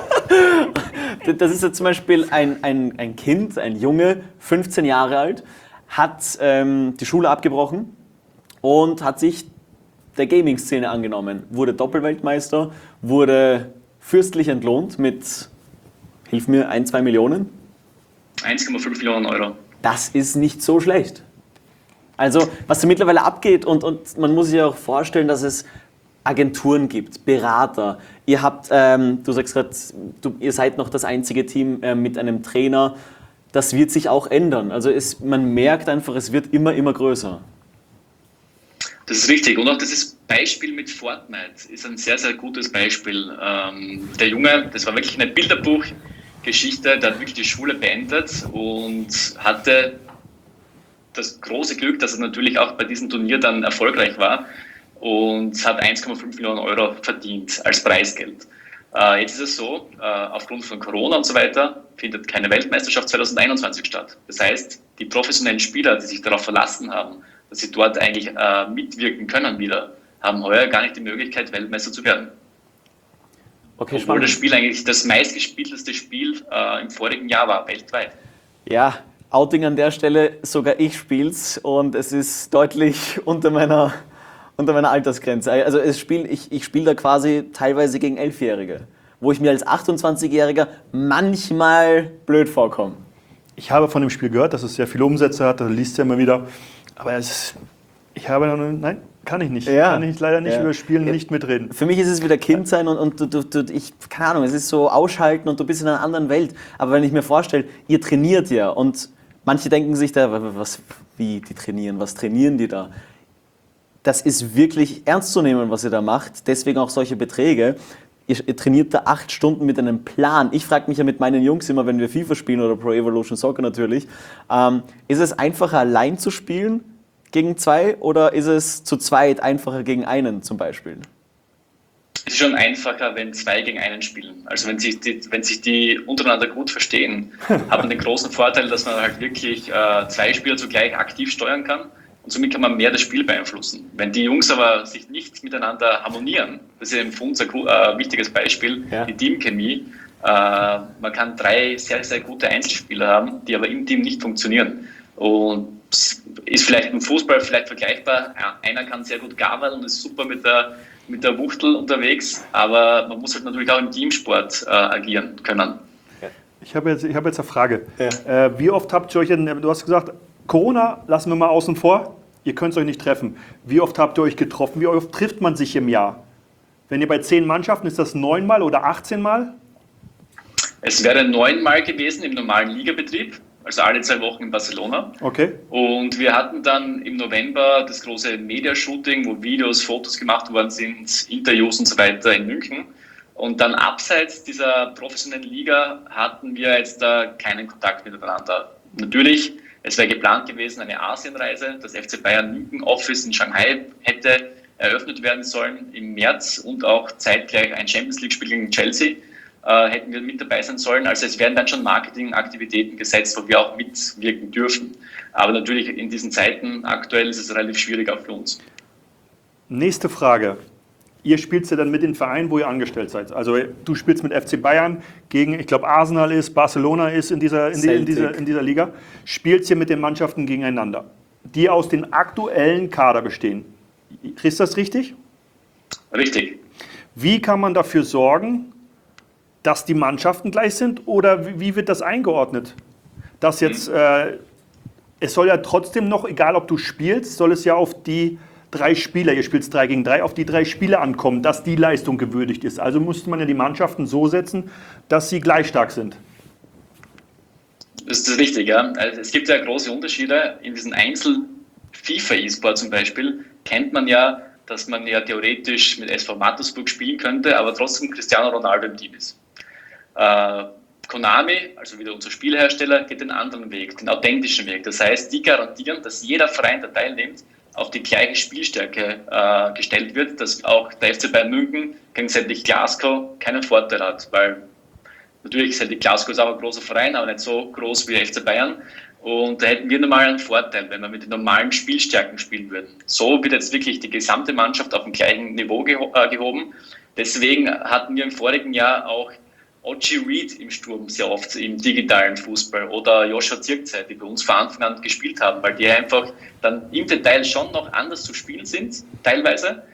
Das ist jetzt zum Beispiel ein, ein, ein Kind, ein Junge, fünfzehn Jahre alt, hat ähm, die Schule abgebrochen und hat sich der Gaming-Szene angenommen. Wurde Doppelweltmeister, wurde fürstlich entlohnt mit, hilf mir, ein, zwei Millionen. eins Komma fünf Millionen Euro. das ist nicht so schlecht. Also, was da mittlerweile abgeht, und, und man muss sich auch vorstellen, dass es Agenturen gibt, Berater. Ihr habt, ähm, du sagst gerade, ihr seid noch das einzige Team äh, mit einem Trainer. Das wird sich auch ändern. Also es, man merkt einfach, es wird immer, immer größer. Das ist richtig. Und auch dieses Beispiel mit Fortnite ist ein sehr, sehr gutes Beispiel. Ähm, der Junge, das war wirklich eine Bilderbuchgeschichte, der hat wirklich die Schule beendet und hatte das große Glück, dass er natürlich auch bei diesem Turnier dann erfolgreich war und hat eins Komma fünf Millionen Euro verdient als Preisgeld. Äh, jetzt ist es so, äh, aufgrund von Corona und so weiter findet keine Weltmeisterschaft zwanzig einundzwanzig statt. Das heißt, die professionellen Spieler, die sich darauf verlassen haben, dass sie dort eigentlich äh, mitwirken können wieder, haben heuer gar nicht die Möglichkeit, Weltmeister zu werden. Okay, Obwohl spannend. das Spiel eigentlich das meistgespielteste Spiel äh, im vorigen Jahr war, weltweit. Ja, Outing an der Stelle, sogar ich spiel's und es ist deutlich unter meiner, unter meiner Altersgrenze. Also es spiel, ich, ich spiele da quasi teilweise gegen Elfjährige, wo ich mir als achtundzwanzigjähriger manchmal blöd vorkomme. Ich habe von dem Spiel gehört, dass es sehr viele Umsätze hat, das liest ja immer wieder. Aber es ist, ich habe, nein, kann ich nicht. Ja. Kann ich leider nicht Ja. über Spielen Ja. nicht mitreden. Für mich ist es wieder Kind sein und, und du, du, du, ich, keine Ahnung, es ist so ausschalten und du bist in einer anderen Welt. Aber wenn ich mir vorstelle, ihr trainiert ja und manche denken sich da, was, wie die trainieren, was trainieren die da? Das ist wirklich ernst zu nehmen, was ihr da macht. Deswegen auch solche Beträge. Ihr, ihr trainiert da acht Stunden mit einem Plan. Ich frage mich ja mit meinen Jungs immer, wenn wir FIFA spielen oder Pro Evolution Soccer natürlich, ähm, ist es einfacher allein zu spielen gegen zwei oder ist es zu zweit einfacher gegen einen zum Beispiel? Es ist schon einfacher, wenn zwei gegen einen spielen. Also wenn sich die, wenn sich die untereinander gut verstehen, hat man den großen Vorteil, dass man halt wirklich äh, zwei Spieler zugleich aktiv steuern kann und somit kann man mehr das Spiel beeinflussen. Wenn die Jungs aber sich nicht miteinander harmonieren, das ist eben für uns ein äh, wichtiges Beispiel, Ja. die Teamchemie. Äh, man kann drei sehr, sehr gute Einzelspieler haben, die aber im Team nicht funktionieren. Und ist vielleicht im Fußball vielleicht vergleichbar. Ja, einer kann sehr gut gabeln und ist super mit der, mit der Wuchtel unterwegs, aber man muss halt natürlich auch im Teamsport äh, agieren können. Ich habe jetzt, ich habe jetzt eine Frage. Ja. Äh, wie oft habt ihr euch, in, du hast gesagt, Corona lassen wir mal außen vor, ihr könnt euch nicht treffen. Wie oft habt ihr euch getroffen? Wie oft trifft man sich im Jahr? Wenn ihr bei zehn Mannschaften, ist das neunmal oder achtzehn Mal? Es wäre neunmal gewesen im normalen Ligabetrieb, also alle zwei Wochen in Barcelona. Okay. Und wir hatten dann im November das große Media-Shooting, wo Videos, Fotos gemacht worden sind, Interviews und so weiter in München. Und dann abseits dieser professionellen Liga hatten wir jetzt da keinen Kontakt miteinander. Natürlich, es wäre geplant gewesen, eine Asienreise. Das F C Bayern München Office in Shanghai hätte eröffnet werden sollen im März und auch zeitgleich ein Champions League-Spiel gegen Chelsea. Äh, hätten wir mit dabei sein sollen. Also es werden dann schon Marketingaktivitäten gesetzt, wo wir auch mitwirken dürfen. Aber natürlich in diesen Zeiten aktuell ist es relativ schwierig auch für uns. Nächste Frage. Ihr spielt ja dann mit den Vereinen, wo ihr angestellt seid. Also du spielst mit F C Bayern gegen, ich glaube Arsenal ist, Barcelona ist in dieser, in, die, in, dieser, in dieser Liga. Spielst ihr mit den Mannschaften gegeneinander, die aus den aktuellen Kader bestehen. Ist das richtig? Richtig. Wie kann man dafür sorgen, dass die Mannschaften gleich sind oder wie, wie wird das eingeordnet? Dass jetzt, äh, es soll ja trotzdem noch, egal ob du spielst, soll es ja auf die drei Spieler, ihr spielt drei gegen drei, auf die drei Spieler ankommen, dass die Leistung gewürdigt ist. Also musste man ja die Mannschaften so setzen, dass sie gleich stark sind. Das ist richtig, ja. Also es gibt ja große Unterschiede. In diesen Einzel-FIFA-E-Sport zum Beispiel kennt man ja, dass man ja theoretisch mit S V Mattersburg spielen könnte, aber trotzdem Cristiano Ronaldo im Team ist. Äh, Konami, also wieder unser Spielhersteller, geht den anderen Weg, den authentischen Weg. Das heißt, die garantieren, dass jeder Verein, der teilnimmt, auf die gleiche Spielstärke äh, gestellt wird, dass auch der F C Bayern München gegen Celtic Glasgow keinen Vorteil hat, weil natürlich Celtic Glasgow ist auch ein großer Verein, aber nicht so groß wie der F C Bayern. Und da hätten wir normal einen Vorteil, wenn wir mit den normalen Spielstärken spielen würden. So wird jetzt wirklich die gesamte Mannschaft auf dem gleichen Niveau geho äh, gehoben. Deswegen hatten wir im vorigen Jahr auch Ochi Reed im Sturm sehr oft im digitalen Fußball oder Joshua Zirkzee, die bei uns von Anfang an gespielt haben, weil die einfach dann im Detail schon noch anders zu spielen sind, teilweise,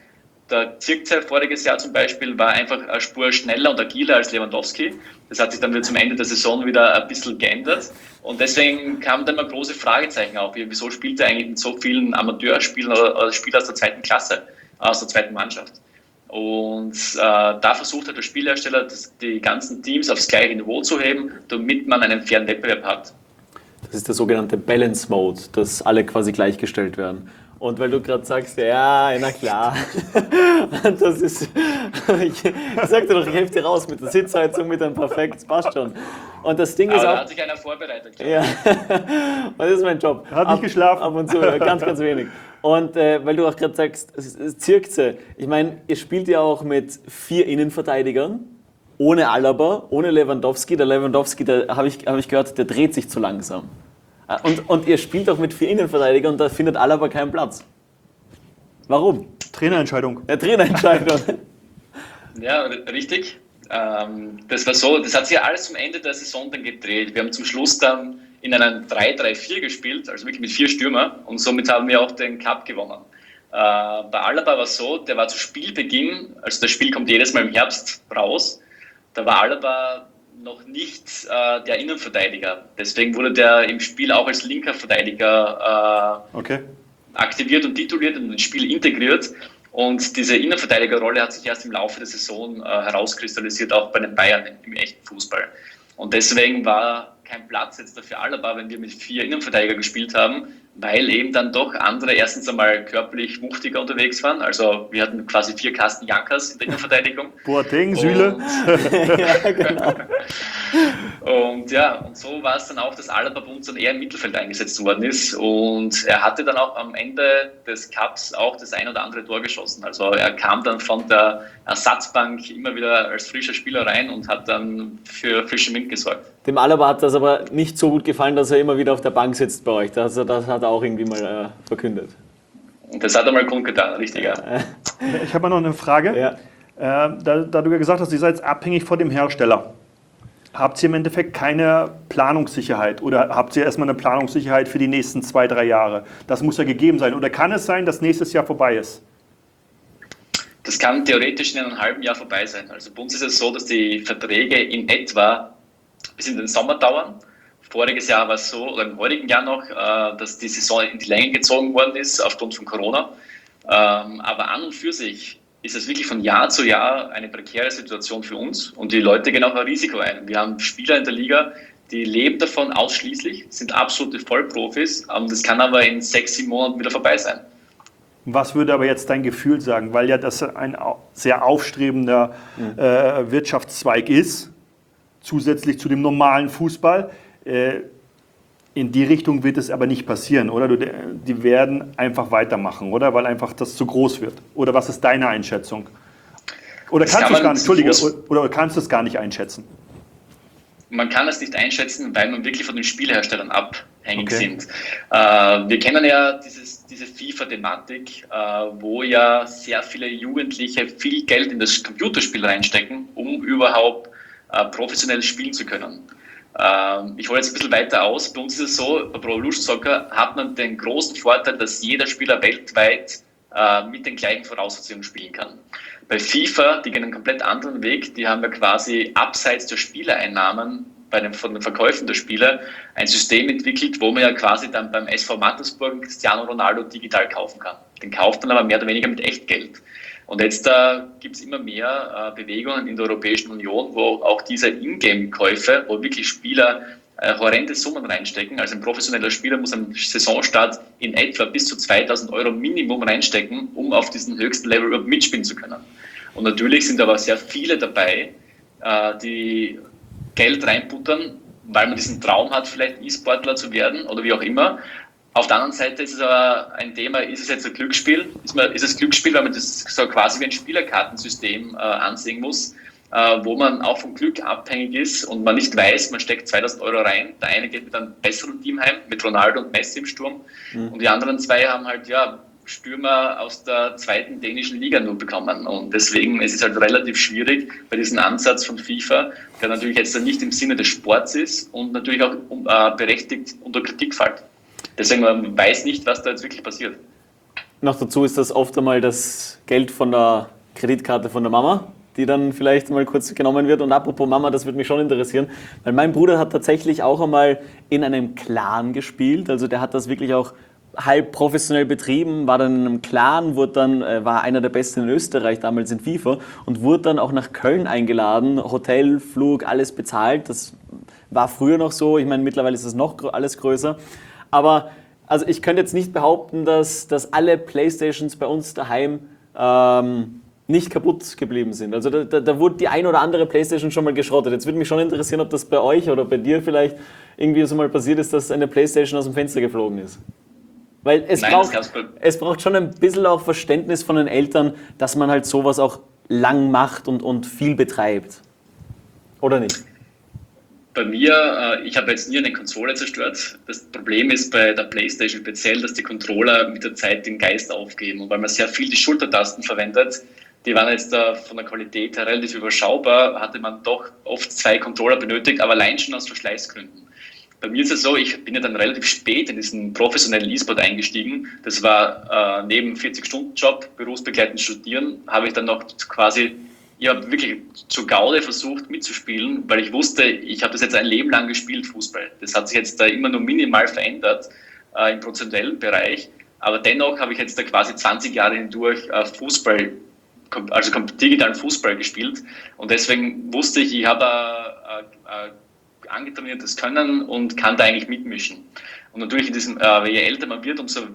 der Zirkzee voriges Jahr zum Beispiel war einfach eine Spur schneller und agiler als Lewandowski. Das hat sich dann wieder zum Ende der Saison wieder ein bisschen geändert. Und deswegen kamen dann mal große Fragezeichen auf. Wieso spielt er eigentlich mit so vielen Amateurspielern oder, oder Spielern aus der zweiten Klasse, aus der zweiten Mannschaft? Und äh, da versucht hat der Spielhersteller, das, die ganzen Teams aufs gleiche Niveau zu heben, damit man einen fairen Wettbewerb hat. Das ist der sogenannte Balance Mode, dass alle quasi gleichgestellt werden. Und weil du gerade sagst, ja, na klar, das ist, ich, ich sag dir doch, ich helfe dir raus mit der Sitzheizung, mit einem Perfekt, passt schon. Und das Ding Aber ist auch... da hat sich einer vorbereitet. Ja, und das ist mein Job. Hat nicht geschlafen. Ab und zu, ganz, ganz wenig. Und äh, weil du auch gerade sagst, Zirkzee, ich meine, ihr spielt ja auch mit vier Innenverteidigern, ohne Alaba, ohne Lewandowski. Der Lewandowski, da habe ich, hab ich gehört, der dreht sich zu langsam. Und, und ihr spielt auch mit vier Innenverteidigern und da findet Alaba keinen Platz. Warum? Trainerentscheidung. Ja, Trainerentscheidung. Ja, richtig. Ähm, das war so, das hat sich ja alles zum Ende der Saison dann gedreht. Wir haben zum Schluss dann in einem drei drei vier gespielt, also wirklich mit vier Stürmer, und somit haben wir auch den Cup gewonnen. Äh, bei Alaba war es so, der war zu Spielbeginn, also das Spiel kommt jedes Mal im Herbst raus, da war Alaba noch nicht äh, der Innenverteidiger. Deswegen wurde der im Spiel auch als linker Verteidiger äh, Okay. aktiviert und tituliert und ins Spiel integriert. Und diese Innenverteidigerrolle hat sich erst im Laufe der Saison äh, herauskristallisiert, auch bei den Bayern im, im echten Fußball. Und deswegen war kein Platz jetzt dafür Alaba, wenn wir mit vier Innenverteidiger gespielt haben, weil eben dann doch andere erstens einmal körperlich wuchtiger unterwegs waren. Also wir hatten quasi vier Kasten Jankers in der Innenverteidigung. Boateng, Süle. Ja, genau. Und ja, und so war es dann auch, dass Alaba bei uns dann eher im Mittelfeld eingesetzt worden ist. Und er hatte dann auch am Ende des Cups auch das ein oder andere Tor geschossen. Also er kam dann von der Ersatzbank immer wieder als frischer Spieler rein und hat dann für frischen Wind gesorgt. Dem Alaba hat das aber nicht so gut gefallen, dass er immer wieder auf der Bank sitzt bei euch. Das, das hat er auch irgendwie mal äh, verkündet. Und das hat er mal kundgetan, richtig, ja. Ich habe noch eine Frage. Ja. Äh, da, da du ja gesagt hast, ihr seid abhängig von dem Hersteller. Habt ihr im Endeffekt keine Planungssicherheit oder habt ihr erstmal eine Planungssicherheit für die nächsten zwei, drei Jahre? Das muss ja gegeben sein. Oder kann es sein, dass nächstes Jahr vorbei ist? Das kann theoretisch in einem halben Jahr vorbei sein. Also bei uns ist es so, dass die Verträge in etwa bis in den Sommer dauern. Voriges Jahr war es so, oder im heutigen Jahr noch, dass die Saison in die Länge gezogen worden ist aufgrund von Corona. Aber an und für sich ist es wirklich von Jahr zu Jahr eine prekäre Situation für uns und die Leute gehen auch ein Risiko ein. Wir haben Spieler in der Liga, die leben davon ausschließlich, sind absolute Vollprofis, das kann aber in sechs, sieben Monaten wieder vorbei sein. Was würde aber jetzt dein Gefühl sagen? Weil ja das ein sehr aufstrebender mhm. äh, Wirtschaftszweig ist, zusätzlich zu dem normalen Fußball. Äh, in die Richtung wird es aber nicht passieren, oder? Du, die werden einfach weitermachen, oder? Weil einfach das zu groß wird. Oder was ist deine Einschätzung? Oder Das kannst kann du es gar nicht, Entschuldige, Fuß- oder kannst du es gar nicht einschätzen? Man kann es nicht einschätzen, weil man wirklich von den Spielherstellern abhängig Okay. sind. Äh, wir kennen ja dieses, diese FIFA-Thematik, äh, wo ja sehr viele Jugendliche viel Geld in das Computerspiel reinstecken, um überhaupt äh, professionell spielen zu können. Äh, ich hole jetzt ein bisschen weiter aus. Bei uns ist es so, bei Pro Evolution Soccer hat man den großen Vorteil, dass jeder Spieler weltweit äh, mit den gleichen Voraussetzungen spielen kann. Bei FIFA, die gehen einen komplett anderen Weg, die haben ja quasi abseits der Spielereinnahmen bei den, von den Verkäufen der Spieler ein System entwickelt, wo man ja quasi dann beim S V Mattersburg Cristiano Ronaldo digital kaufen kann. Den kauft man aber mehr oder weniger mit Echtgeld. Und jetzt äh, gibt es immer mehr äh, Bewegungen in der Europäischen Union, wo auch diese Ingame-Käufe, wo wirklich Spieler äh, horrende Summen reinstecken. Also ein professioneller Spieler muss am Saisonstart in etwa bis zu zweitausend Euro Minimum reinstecken, um auf diesen höchsten Level überhaupt mitspielen zu können. Und natürlich sind aber sehr viele dabei, äh, die Geld reinbuttern, weil man diesen Traum hat, vielleicht E-Sportler zu werden oder wie auch immer. Auf der anderen Seite ist es aber ein Thema, ist es jetzt ein Glücksspiel? Ist, man, ist es Glücksspiel, weil man das so quasi wie ein Spielerkartensystem äh, ansehen muss, äh, wo man auch vom Glück abhängig ist und man nicht weiß, man steckt zweitausend Euro rein, der eine geht mit einem besseren Team heim, mit Ronaldo und Messi im Sturm, mhm. und die anderen zwei haben halt, ja, Stürmer aus der zweiten dänischen Liga nur bekommen. Und deswegen ist es halt relativ schwierig bei diesem Ansatz von FIFA, der natürlich jetzt nicht im Sinne des Sports ist und natürlich auch äh, berechtigt unter Kritik fällt. Deswegen man weiß nicht, was da jetzt wirklich passiert. Noch dazu ist das oft einmal das Geld von der Kreditkarte von der Mama, die dann vielleicht mal kurz genommen wird. Und apropos Mama, das würde mich schon interessieren, weil mein Bruder hat tatsächlich auch einmal in einem Clan gespielt. Also der hat das wirklich auch halb professionell betrieben, war dann in einem Clan, wurde dann, äh, war einer der Besten in Österreich damals in FIFA und wurde dann auch nach Köln eingeladen, Hotel, Flug, alles bezahlt. Das war früher noch so, ich meine, mittlerweile ist das noch gr- alles größer. Aber also ich könnte jetzt nicht behaupten, dass, dass alle Playstations bei uns daheim ähm, nicht kaputt geblieben sind. Also da, da, da wurde die ein oder andere Playstation schon mal geschrottet. Jetzt würde mich schon interessieren, ob das bei euch oder bei dir vielleicht irgendwie so mal passiert ist, dass eine Playstation aus dem Fenster geflogen ist. Weil es, Nein, braucht, das kannst du- es braucht schon ein bisschen auch Verständnis von den Eltern, dass man halt sowas auch lang macht und, und viel betreibt. Oder nicht? Bei mir, äh, ich habe jetzt nie eine Konsole zerstört. Das Problem ist bei der PlayStation speziell, dass die Controller mit der Zeit den Geist aufgeben. Und weil man sehr viel die Schultertasten verwendet, die waren jetzt äh, von der Qualität her relativ überschaubar, hatte man doch oft zwei Controller benötigt, aber allein schon aus Verschleißgründen. Bei mir ist es so, ich bin ja dann relativ spät in diesen professionellen E-Sport eingestiegen. Das war äh, neben vierzig-Stunden-Job, berufsbegleitend studieren, habe ich dann noch quasi, ich habe wirklich zur Gaude versucht mitzuspielen, weil ich wusste, ich habe das jetzt ein Leben lang gespielt, Fußball. Das hat sich jetzt da immer nur minimal verändert äh, im prozentuellen Bereich, aber dennoch habe ich jetzt da quasi zwanzig Jahre hindurch äh, Fußball, also digitalen Fußball gespielt und deswegen wusste ich, ich habe äh, äh, angetrainiertes Können und kann da eigentlich mitmischen. Und natürlich in diesem, äh, je älter man wird, umso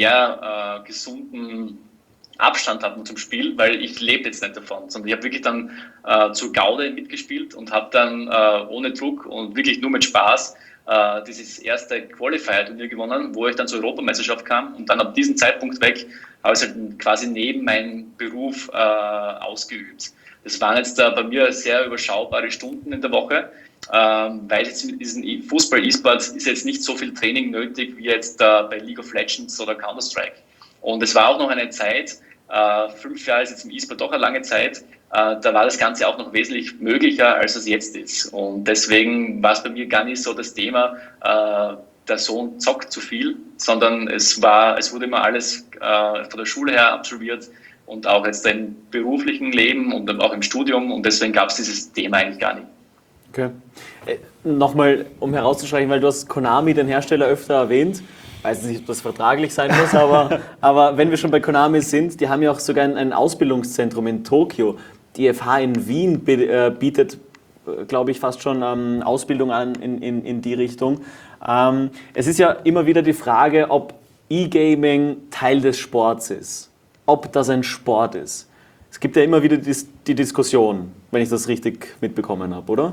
mehr äh, gesunden Abstand hat man zum Spiel, weil ich lebe jetzt nicht davon, sondern ich habe wirklich dann äh, zur Gaude mitgespielt und habe dann äh, ohne Druck und wirklich nur mit Spaß äh, dieses erste Qualifier-Turnier gewonnen, wo ich dann zur Europameisterschaft kam und dann ab diesem Zeitpunkt weg habe ich es halt quasi neben meinem Beruf äh, ausgeübt. Das waren jetzt äh, bei mir sehr überschaubare Stunden in der Woche, ähm, weil jetzt mit diesem Fußball-E-Sport ist jetzt nicht so viel Training nötig wie jetzt äh, bei League of Legends oder Counter-Strike. Und es war auch noch eine Zeit, äh, fünf Jahre ist jetzt im E-Sport doch eine lange Zeit, äh, da war das Ganze auch noch wesentlich möglicher, als es jetzt ist. Und deswegen war es bei mir gar nicht so das Thema, äh, der Sohn zockt zu viel, sondern es war, es wurde immer alles äh, von der Schule her absolviert und auch jetzt im beruflichen Leben und auch im Studium und deswegen gab es dieses Thema eigentlich gar nicht. Okay. Äh, Nochmal, um herauszustreichen, weil du hast Konami, den Hersteller, öfter erwähnt. Ich weiß nicht, ob das vertraglich sein muss, aber, aber wenn wir schon bei Konami sind, die haben ja auch sogar ein, ein Ausbildungszentrum in Tokio. Die F H in Wien bietet, glaube ich, fast schon ähm, Ausbildung an in, in, in die Richtung. Ähm, es ist ja immer wieder die Frage, ob E-Gaming Teil des Sports ist. Ob das ein Sport ist. Es gibt ja immer wieder die, die Diskussion, wenn ich das richtig mitbekommen habe, oder?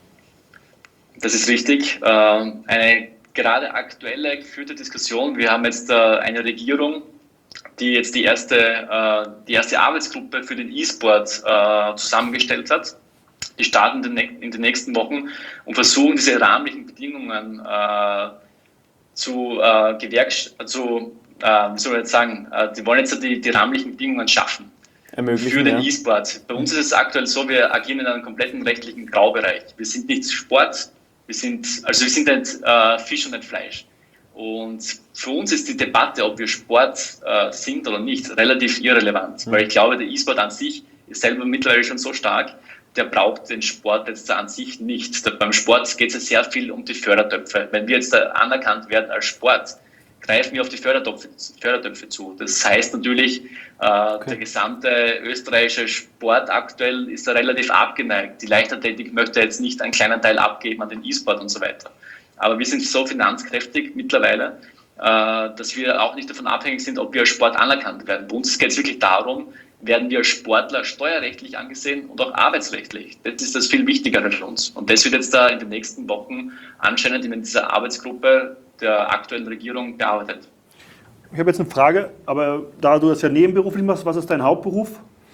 Das ist richtig. Ähm, eine gerade aktuelle geführte Diskussion. Wir haben jetzt äh, eine Regierung, die jetzt die erste, äh, die erste Arbeitsgruppe für den E-Sport äh, zusammengestellt hat. Die starten in den, in den nächsten Wochen und versuchen, diese rahmenlichen Bedingungen äh, zu äh, gewerkstelligen, zu, äh, wie soll ich jetzt sagen, äh, die wollen jetzt die, die rahmenlichen Bedingungen schaffen für den ja. E-Sport. Bei uns ist es aktuell so, wir agieren in einem kompletten rechtlichen Graubereich. Wir sind nicht Sport, wir sind, also wir sind nicht äh, Fisch und nicht Fleisch. Und für uns ist die Debatte, ob wir Sport äh, sind oder nicht, relativ irrelevant, mhm. weil ich glaube, der E-Sport an sich ist selber mittlerweile schon so stark, der braucht den Sport jetzt an sich nicht. Da, beim Sport geht es ja sehr viel um die Fördertöpfe. Wenn wir jetzt da anerkannt werden als Sport, greifen wir auf die Fördertöpfe, Fördertöpfe zu. Das heißt natürlich, äh, okay. der gesamte österreichische Sport aktuell ist da relativ abgeneigt. Die Leichtathletik möchte jetzt nicht einen kleinen Teil abgeben an den E-Sport und so weiter. Aber wir sind so finanzkräftig mittlerweile, äh, dass wir auch nicht davon abhängig sind, ob wir als Sport anerkannt werden. Bei uns geht es wirklich darum, werden wir als Sportler steuerrechtlich angesehen und auch arbeitsrechtlich. Das ist das viel Wichtigere für uns. Und das wird jetzt da in den nächsten Wochen anscheinend in dieser Arbeitsgruppe der aktuellen Regierung bearbeitet. Ich habe jetzt eine Frage, aber da du das ja nebenberuflich machst, was ist dein Hauptberuf?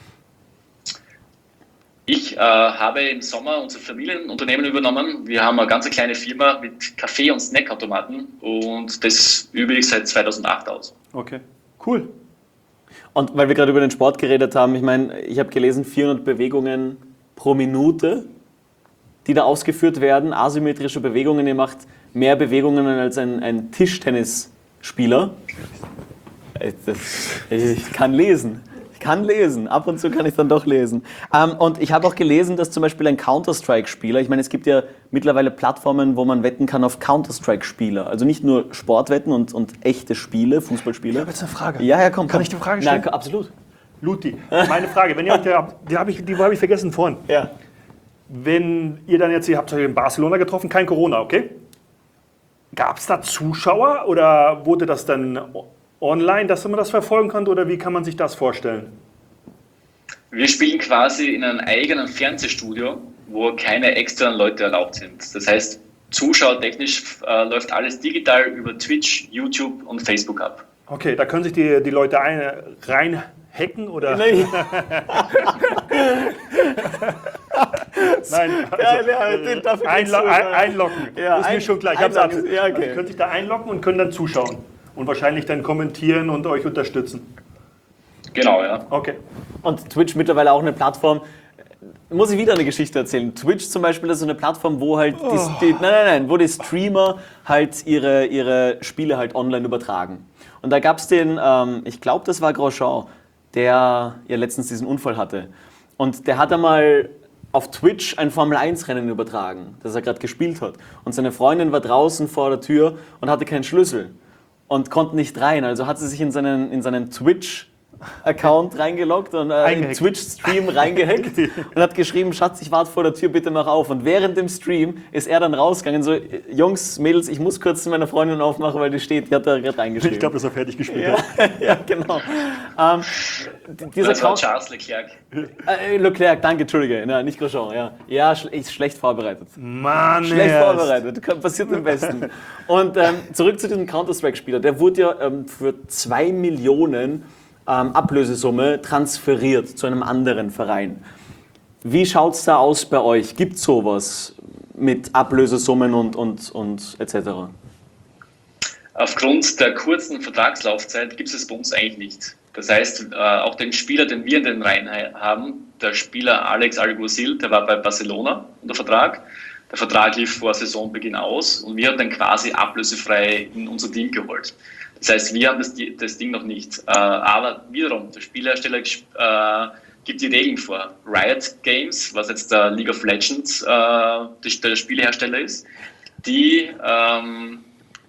Ich äh, habe im Sommer unser Familienunternehmen übernommen. Wir haben eine ganz kleine Firma mit Kaffee- und Snackautomaten und das übe ich seit zweitausendacht aus. Okay, cool. Und weil wir gerade über den Sport geredet haben, ich meine, ich habe gelesen, vierhundert Bewegungen pro Minute, die da ausgeführt werden, asymmetrische Bewegungen. Ihr macht mehr Bewegungen als ein, ein Tischtennisspieler. Das, ich kann lesen. Ich kann lesen. Ab und zu kann ich dann doch lesen. Ähm, und ich habe auch gelesen, dass zum Beispiel ein Counter-Strike-Spieler, ich meine, es gibt ja mittlerweile Plattformen, wo man wetten kann auf Counter-Strike-Spieler. Also nicht nur Sportwetten und, und echte Spiele, Fußballspiele. Ich habe jetzt eine Frage. Ja, ja, komm. Kann komm. ich die Frage stellen? Nein, absolut. Luti, meine Frage, wenn ihr, die habe ich, die habe ich vergessen vorhin. Ja. Wenn ihr dann jetzt, ihr habt euch in Barcelona getroffen, kein Corona, okay? Gab es da Zuschauer oder wurde das dann online, dass man das verfolgen konnte oder wie kann man sich das vorstellen? Wir spielen quasi in einem eigenen Fernsehstudio, wo keine externen Leute erlaubt sind. Das heißt, zuschauertechnisch äh, läuft alles digital über Twitch, YouTube und Facebook ab. Okay, da können sich die, die Leute ein, reinhacken oder? Nee. Nein, also, Ja, ja, den darf ich einlo nicht ein, zuhören. einloggen. Ja, ist mir ein- schon klar. Ich hab's einloggen ab. ist- ja, okay. Also, die können sich da einloggen und können dann zuschauen und wahrscheinlich dann kommentieren und euch unterstützen. Genau, ja. Okay. Und Twitch mittlerweile auch eine Plattform. Muss ich wieder eine Geschichte erzählen. Twitch zum Beispiel ist so eine Plattform, wo halt die, die, nein, nein, nein, wo die Streamer halt ihre, ihre Spiele halt online übertragen. Und da gab es den, ähm, ich glaube, das war Grosjean, der ja letztens diesen Unfall hatte. Und der hat einmal auf Twitch ein Formel eins Rennen übertragen, das er gerade gespielt hat. Und seine Freundin war draußen vor der Tür und hatte keinen Schlüssel und konnte nicht rein. Also hat sie sich in seinen, in seinen Twitch Account reingeloggt und äh, in Eingehackt. Twitch-Stream reingehackt und hat geschrieben, Schatz, ich warte vor der Tür, bitte mach auf. Und während dem Stream ist er dann rausgegangen, so, Jungs, Mädels, ich muss kurz meiner Freundin aufmachen, weil die steht, die hat da gerade reingeschrieben. Ich glaube, dass er fertig gespielt ja, hat. ja, genau. Ähm, d- dieser Das war Account, Charles Leclerc. äh, Leclerc, danke, Entschuldige, ja, nicht Grosjean, ja. Ja, schl ist schlecht vorbereitet. Mann, Schlecht erst. vorbereitet, kann- passiert am besten. Und ähm, zurück zu diesem Counter-Strike-Spieler. Der wurde ja ähm, für zwei Millionen ähm, Ablösesumme transferiert zu einem anderen Verein. Wie schaut es da aus bei euch? Gibt es sowas mit Ablösesummen und, und, und et cetera? Aufgrund der kurzen Vertragslaufzeit gibt es es bei uns eigentlich nicht. Das heißt, äh, auch den Spieler, den wir in den Reihen haben, der Spieler Alex Alguacil, der war bei Barcelona unter Vertrag. Der Vertrag lief vor Saisonbeginn aus und wir haben dann quasi ablösefrei in unser Team geholt. Das heißt, wir haben das, das Ding noch nicht. Äh, aber wiederum, der Spielhersteller äh, gibt die Regeln vor. Riot Games, was jetzt der League of Legends äh, der, der Spielehersteller ist, die ähm,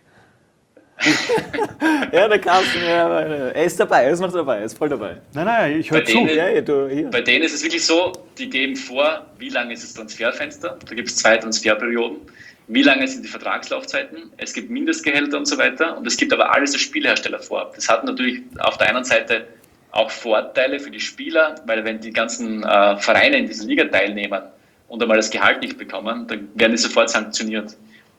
Ja, der Carsten, ja, er ist dabei, er ist noch dabei, er ist voll dabei. Nein, nein, ich höre Bei zu. denen- Ja, ja, du, hier. Bei denen ist es wirklich so, die geben vor, wie lange ist das Transferfenster. Da gibt es zwei Transferperioden. Wie lange sind die Vertragslaufzeiten? Es gibt Mindestgehälter und so weiter. Und es gibt aber alles der Spielhersteller vor. Das hat natürlich auf der einen Seite auch Vorteile für die Spieler, weil wenn die ganzen äh, Vereine in dieser Liga teilnehmen und einmal das Gehalt nicht bekommen, dann werden die sofort sanktioniert.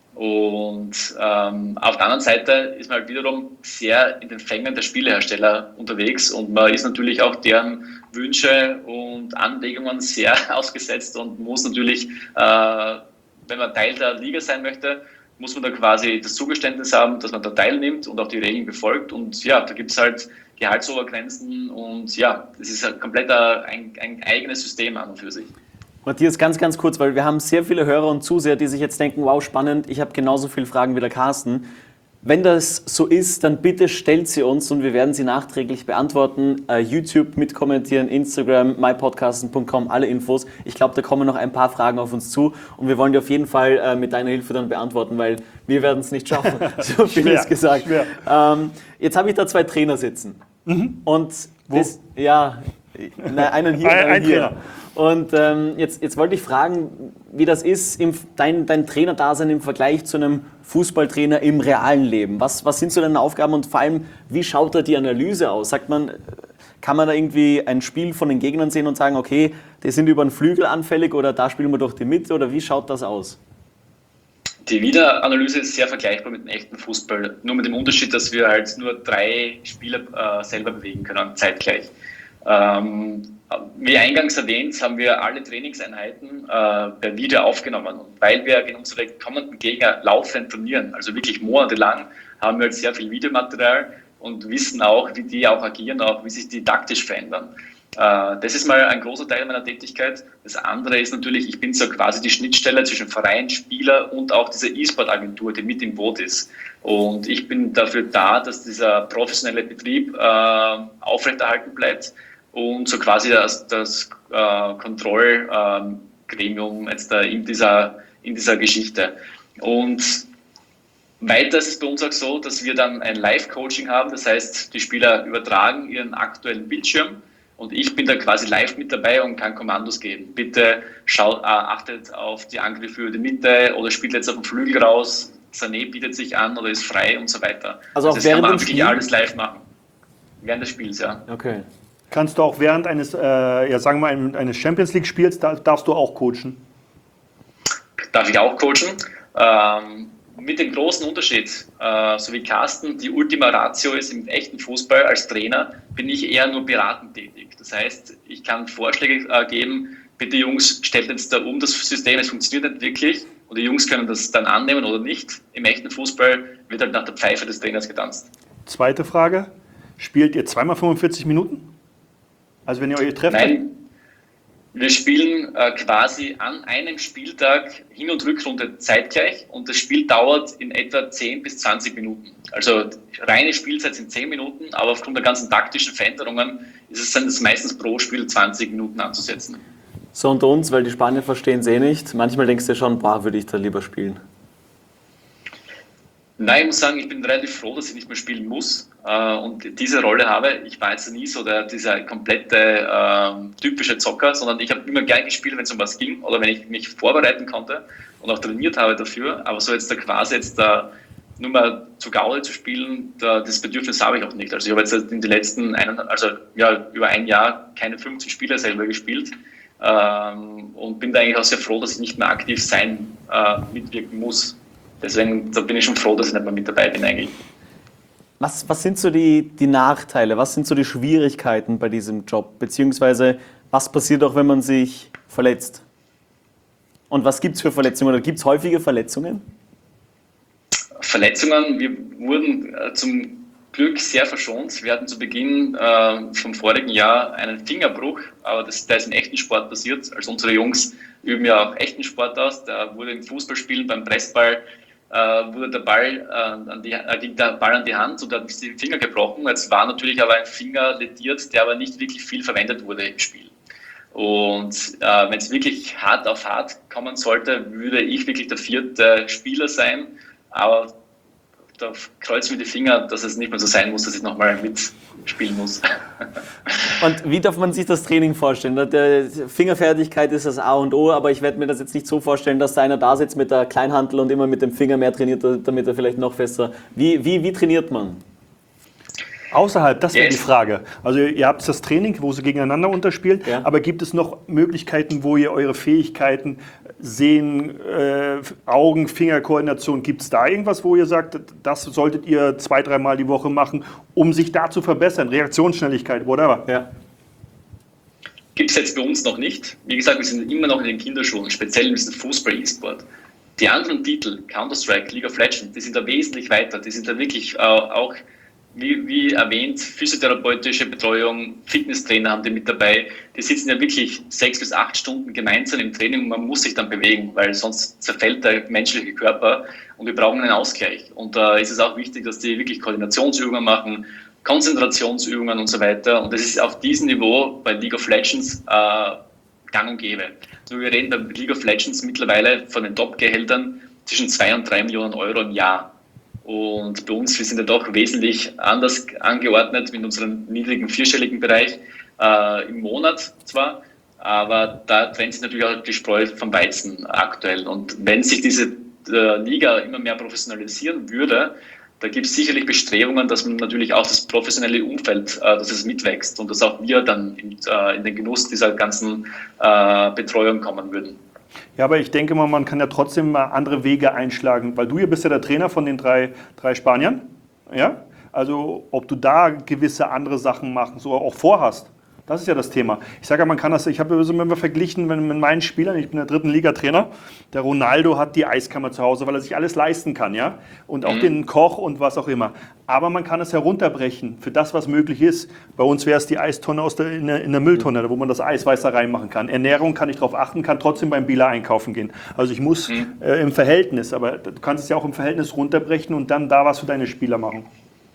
Und ähm, auf der anderen Seite ist man halt wiederum sehr in den Fängen der Spielehersteller unterwegs und man ist natürlich auch deren Wünsche und Anregungen sehr ausgesetzt und muss natürlich, äh, wenn man Teil der Liga sein möchte, muss man da quasi das Zugeständnis haben, dass man da teilnimmt und auch die Regeln befolgt. Und ja, da gibt es halt Gehaltsobergrenzen und ja, das ist halt komplett ein, ein eigenes System an und für sich. Matthias, ganz, ganz kurz, weil wir haben sehr viele Hörer und Zuseher, die sich jetzt denken, wow, spannend, ich habe genauso viele Fragen wie der Carsten. Wenn das so ist, dann bitte stellt sie uns und wir werden sie nachträglich beantworten. Uh, YouTube mitkommentieren, Instagram, mypodcasten punkt com, alle Infos. Ich glaube, da kommen noch ein paar Fragen auf uns zu und wir wollen die auf jeden Fall uh, mit deiner Hilfe dann beantworten, weil wir werden es nicht schaffen. So viel Schwer, ist gesagt. schwer. Ähm, jetzt habe ich da zwei Trainer sitzen. Mhm. Und das, ja, nein, einen hier, Ein- einen ein hier. Trainer. Und ähm, jetzt, jetzt wollte ich fragen, wie das ist, im, dein, dein Trainerdasein im Vergleich zu einem Fußballtrainer im realen Leben. Was, was sind so deine Aufgaben und vor allem, wie schaut da die Analyse aus? Sagt man, kann man da irgendwie ein Spiel von den Gegnern sehen und sagen, okay, die sind über den Flügel anfällig oder da spielen wir durch die Mitte oder wie schaut das aus? Die Videoanalyse ist sehr vergleichbar mit dem echten Fußball, nur mit dem Unterschied, dass wir halt nur drei Spieler äh, selber bewegen können, zeitgleich. Ähm, wie eingangs erwähnt, haben wir alle Trainingseinheiten äh, per Video aufgenommen. Und weil wir gegen unsere kommenden Gegner laufend trainieren, also wirklich monatelang, haben wir halt sehr viel Videomaterial und wissen auch, wie die auch agieren, auch wie sich die taktisch verändern. Äh, das ist mal ein großer Teil meiner Tätigkeit. Das andere ist natürlich, ich bin so quasi die Schnittstelle zwischen Verein, Spieler und auch dieser E-Sport-Agentur, die mit im Boot ist. Und ich bin dafür da, dass dieser professionelle Betrieb äh, aufrechterhalten bleibt und so quasi das, das äh, Kontrollgremium jetzt da in dieser, in dieser Geschichte. Und weiter ist es bei uns auch so, dass wir dann ein Live-Coaching haben. Das heißt, die Spieler übertragen ihren aktuellen Bildschirm und ich bin da quasi live mit dabei und kann Kommandos geben. Bitte schaut, äh, achtet auf die Angriffe über die Mitte oder spielt jetzt auf den Flügel raus. Sané bietet sich an oder ist frei und so weiter. Also auch das kann während man dem wirklich Spiel? alles live machen. Während des Spiels, ja. Okay. Kannst du auch während eines, äh, ja, sagen wir mal, eines Champions League Spiels, da darfst du auch coachen? Darf ich auch coachen. Ähm, mit dem großen Unterschied, äh, so wie Carsten die Ultima Ratio ist im echten Fußball als Trainer, bin ich eher nur beratend tätig. Das heißt, ich kann Vorschläge äh, geben, bitte Jungs, stellt jetzt da um das System, es funktioniert nicht wirklich und die Jungs können das dann annehmen oder nicht. Im echten Fußball wird halt nach der Pfeife des Trainers getanzt. Zweite Frage, spielt ihr zweimal fünfundvierzig Minuten? Also wenn ihr euch trefft? Nein, wir spielen äh, quasi an einem Spieltag Hin- und Rückrunde zeitgleich und das Spiel dauert in etwa zehn bis zwanzig Minuten. Also reine Spielzeit sind zehn Minuten, aber aufgrund der ganzen taktischen Veränderungen ist es, sind es meistens pro Spiel zwanzig Minuten anzusetzen. So unter uns, weil die Spanier verstehen es eh nicht. Manchmal denkst du schon, boah, würde ich da lieber spielen. Nein, ich muss sagen, ich bin relativ froh, dass ich nicht mehr spielen muss äh, und diese Rolle habe. Ich war jetzt nie so der, dieser komplette äh, typische Zocker, sondern ich habe immer gern gespielt, wenn es um was ging oder wenn ich mich vorbereiten konnte und auch trainiert habe dafür. Aber so jetzt da quasi jetzt da nur mal zu Gaudi zu spielen, da, das Bedürfnis habe ich auch nicht. Also ich habe jetzt in den letzten, einen, also ja, über ein Jahr keine fünfzehn Spiele selber gespielt ähm, und bin da eigentlich auch sehr froh, dass ich nicht mehr aktiv sein, äh, mitwirken muss. Deswegen da bin ich schon froh, dass ich nicht mehr mit dabei bin eigentlich. Was, was sind so die, die Nachteile, was sind so die Schwierigkeiten bei diesem Job? Beziehungsweise was passiert auch, wenn man sich verletzt? Und was gibt es für Verletzungen? Oder gibt es häufige Verletzungen? Verletzungen, wir wurden äh, zum Glück sehr verschont. Wir hatten zu Beginn äh, vom vorigen Jahr einen Fingerbruch, aber das, der ist im echten Sport passiert. Also unsere Jungs üben ja auch echten Sport aus. Da wurde im Fußballspielen beim Pressball äh, wurde der Ball, äh, an die, äh, ging der Ball an die Hand und hat den Finger gebrochen. Jetzt war natürlich aber ein Finger lediert, der aber nicht wirklich viel verwendet wurde im Spiel. Und äh, wenn es wirklich hart auf hart kommen sollte, würde ich wirklich der vierte Spieler sein. Aber da kreuzen wir die Finger, dass es nicht mehr so sein muss, dass ich nochmal mitspielen muss. Und wie darf man sich das Training vorstellen? Die Fingerfertigkeit ist das A und O, aber ich werde mir das jetzt nicht so vorstellen, dass da einer da sitzt mit der Kleinhantel und immer mit dem Finger mehr trainiert, damit er vielleicht noch fester... Wie, wie, wie trainiert man? Außerhalb, das wäre Yes. die Frage. Also ihr habt das Training, wo sie gegeneinander unterspielen, Ja. aber gibt es noch Möglichkeiten, wo ihr eure Fähigkeiten sehen, äh, Augen, Fingerkoordination, gibt es da irgendwas, wo ihr sagt, das solltet ihr zwei, dreimal die Woche machen, um sich da zu verbessern? Reaktionsschnelligkeit, whatever. Ja. Gibt es jetzt bei uns noch nicht. Wie gesagt, wir sind immer noch in den Kinderschuhen, speziell in diesem Fußball-E-Sport. Die anderen Titel, Counter-Strike, League of Legends, die sind da wesentlich weiter. Die sind da wirklich äh, auch, wie, wie erwähnt, physiotherapeutische Betreuung, Fitnesstrainer haben die mit dabei. Die sitzen ja wirklich sechs bis acht Stunden gemeinsam im Training und man muss sich dann bewegen, weil sonst zerfällt der menschliche Körper und wir brauchen einen Ausgleich. Und da äh, ist es auch wichtig, dass die wirklich Koordinationsübungen machen, Konzentrationsübungen und so weiter. Und das ist auf diesem Niveau bei League of Legends äh, gang und gäbe. Also wir reden bei League of Legends mittlerweile von den Top-Gehältern zwischen zwei und drei Millionen Euro im Jahr. Und bei uns, wir sind ja doch wesentlich anders angeordnet mit unserem niedrigen vierstelligen Bereich äh, im Monat zwar, aber da trennt sich natürlich auch die Spreu vom Weizen aktuell. Und wenn sich diese äh, Liga immer mehr professionalisieren würde, da gibt es sicherlich Bestrebungen, dass man natürlich auch das professionelle Umfeld, äh, dass es mitwächst und dass auch wir dann in, äh, in den Genuss dieser ganzen äh, Betreuung kommen würden. Ja, aber ich denke mal, man kann ja trotzdem mal andere Wege einschlagen, weil du hier bist ja der Trainer von den drei, drei Spaniern. Ja? Also ob du da gewisse andere Sachen machen, so auch vorhast. Das ist ja das Thema. Ich sage ja, man kann das, ich habe immer verglichen wenn, mit meinen Spielern, ich bin der dritten Liga-Trainer, der Ronaldo hat die Eiskammer zu Hause, weil er sich alles leisten kann, ja, und auch mhm. den Koch und was auch immer. Aber man kann es herunterbrechen für das, was möglich ist. Bei uns wäre es die Eistonne aus der, in, der, in der Mülltonne, wo man das Eiweiß da reinmachen kann. Ernährung kann ich darauf achten, kann trotzdem beim Billa einkaufen gehen. Also ich muss mhm. äh, im Verhältnis, aber du kannst es ja auch im Verhältnis runterbrechen und dann da was für deine Spieler machen.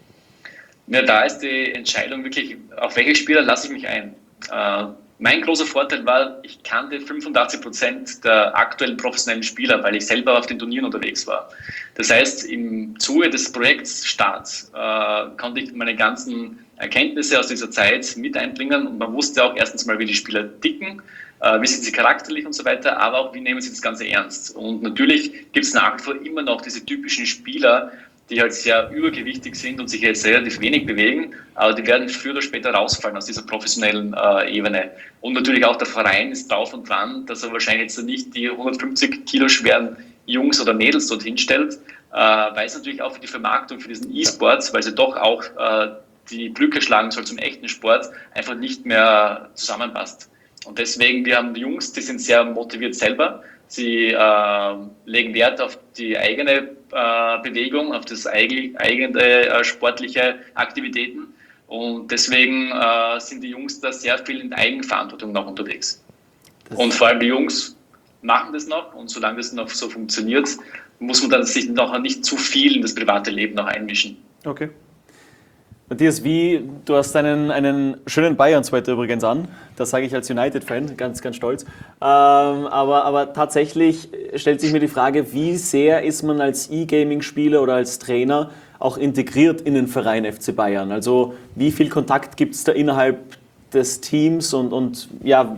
Ja, da ist die Entscheidung wirklich, auf welche Spieler lasse ich mich ein. Äh, mein großer Vorteil war, ich kannte fünfundachtzig Prozent der aktuellen professionellen Spieler, weil ich selber auf den Turnieren unterwegs war. Das heißt, im Zuge des Projektstarts äh, konnte ich meine ganzen Erkenntnisse aus dieser Zeit mit einbringen und man wusste auch erstens mal, wie die Spieler ticken, äh, wie sind sie charakterlich und so weiter, aber auch, wie nehmen sie das Ganze ernst. Und natürlich gibt es nach wie vor immer noch diese typischen Spieler, die halt sehr übergewichtig sind und sich jetzt relativ wenig bewegen, aber die werden früher oder später rausfallen aus dieser professionellen äh, Ebene. Und natürlich auch der Verein ist drauf und dran, dass er wahrscheinlich jetzt nicht die hundertfünfzig Kilo schweren Jungs oder Mädels dorthin stellt, äh, weil es natürlich auch für die Vermarktung, für diesen E-Sport, weil sie doch auch äh, die Brücke schlagen soll zum echten Sport, einfach nicht mehr zusammenpasst. Und deswegen, wir haben Jungs, die sind sehr motiviert selber, sie äh, legen Wert auf die eigene äh, Bewegung, auf das eigene, eigene äh, sportliche Aktivitäten und deswegen äh, sind die Jungs da sehr viel in Eigenverantwortung noch unterwegs. Das und vor allem die Jungs machen das noch und solange das noch so funktioniert, muss man dann sich noch nicht zu viel in das private Leben noch einmischen. Okay. Matthias, wie, du hast einen, einen schönen Bayern-Sweater übrigens an, das sage ich als United-Fan, ganz, ganz stolz. Ähm, aber, aber tatsächlich stellt sich mir die Frage, wie sehr ist man als E-Gaming-Spieler oder als Trainer auch integriert in den Verein F C Bayern? Also wie viel Kontakt gibt es da innerhalb des Teams und, und ja,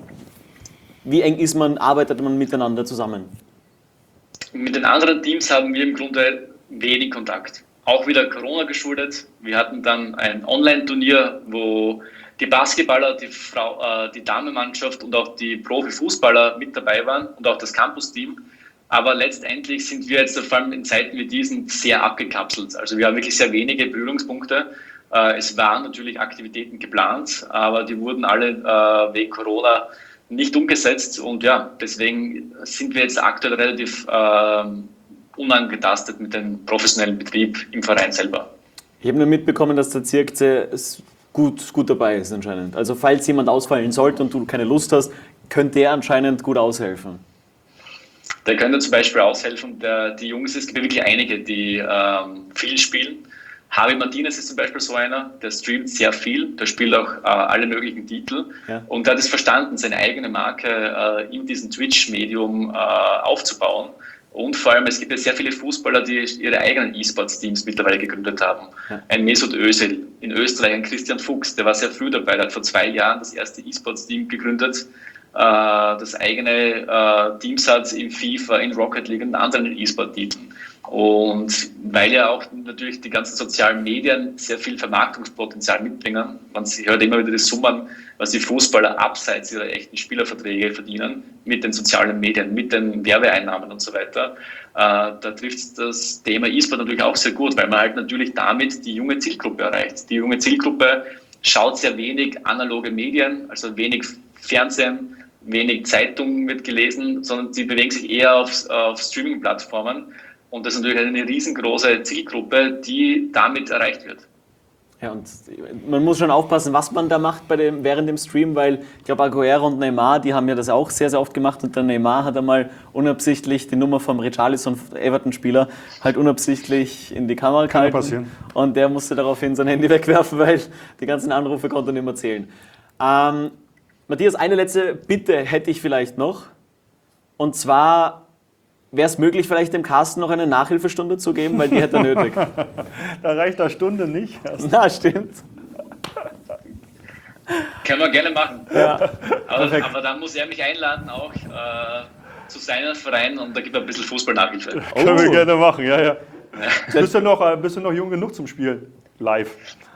wie eng ist man, arbeitet man miteinander zusammen? Mit den anderen Teams haben wir im Grunde wenig Kontakt. Auch wieder Corona geschuldet. Wir hatten dann ein Online-Turnier, wo die Basketballer, die, Frau, äh, die Damenmannschaft und auch die Profifußballer mit dabei waren und auch das Campus-Team. Aber letztendlich sind wir jetzt vor allem in Zeiten wie diesen sehr abgekapselt. Also wir haben wirklich sehr wenige Berührungspunkte. Äh, es waren natürlich Aktivitäten geplant, aber die wurden alle äh, wegen Corona nicht umgesetzt. Und ja, deswegen sind wir jetzt aktuell relativ äh, unangetastet mit dem professionellen Betrieb im Verein selber. Ich habe nur mitbekommen, dass der Zirkzee gut, gut dabei ist anscheinend. Also falls jemand ausfallen sollte und du keine Lust hast, könnte der anscheinend gut aushelfen. Der könnte zum Beispiel aushelfen. Der, die Jungs, es gibt wirklich einige, die ähm, viel spielen. Javi Martinez ist zum Beispiel so einer, der streamt sehr viel, der spielt auch äh, alle möglichen Titel ja. und der hat es verstanden, seine eigene Marke äh, in diesem Twitch-Medium äh, aufzubauen. Und vor allem, es gibt ja sehr viele Fußballer, die ihre eigenen E-Sports-Teams mittlerweile gegründet haben. Ja. Ein Mesut Özil, in Österreich ein Christian Fuchs, der war sehr früh dabei, der hat vor zwei Jahren das erste E-Sports-Team gegründet, äh, das eigene äh, Teams hat in FIFA, in Rocket League und anderen E-Sport-Titeln. Und weil ja auch natürlich die ganzen sozialen Medien sehr viel Vermarktungspotenzial mitbringen, man hört immer wieder die Summen, was die Fußballer abseits ihrer echten Spielerverträge verdienen, mit den sozialen Medien, mit den Werbeeinnahmen und so weiter. Äh, da trifft das Thema E-Sport natürlich auch sehr gut, weil man halt natürlich damit die junge Zielgruppe erreicht. Die junge Zielgruppe schaut sehr wenig analoge Medien, also wenig Fernsehen, wenig Zeitungen wird gelesen, sondern sie bewegen sich eher auf, auf Streaming-Plattformen. Und das ist natürlich eine riesengroße Zielgruppe, die damit erreicht wird. Ja, und man muss schon aufpassen, was man da macht bei dem, während dem Stream, weil ich glaube, Aguero und Neymar, die haben ja das auch sehr, sehr oft gemacht und der Neymar hat einmal unabsichtlich die Nummer vom Richarlison, Everton-Spieler, halt unabsichtlich in die Kamera gehalten. Kann passieren. Und der musste daraufhin sein Handy wegwerfen, weil die ganzen Anrufe konnte er nicht mehr zählen. Ähm, Matthias, eine letzte Bitte hätte ich vielleicht noch. Und zwar wäre es möglich, vielleicht dem Carsten noch eine Nachhilfestunde zu geben, weil die hätte er nötig. Da reicht eine Stunde nicht. Na, stimmt. Können wir gerne machen. Ja. Aber, aber dann muss er mich einladen auch äh, zu seinem Verein und da gibt er ein bisschen Fußball-Nachhilfe. Oh. Können wir gerne machen, ja, ja. ja. Bist, du noch, bist du noch jung genug zum Spielen? Live?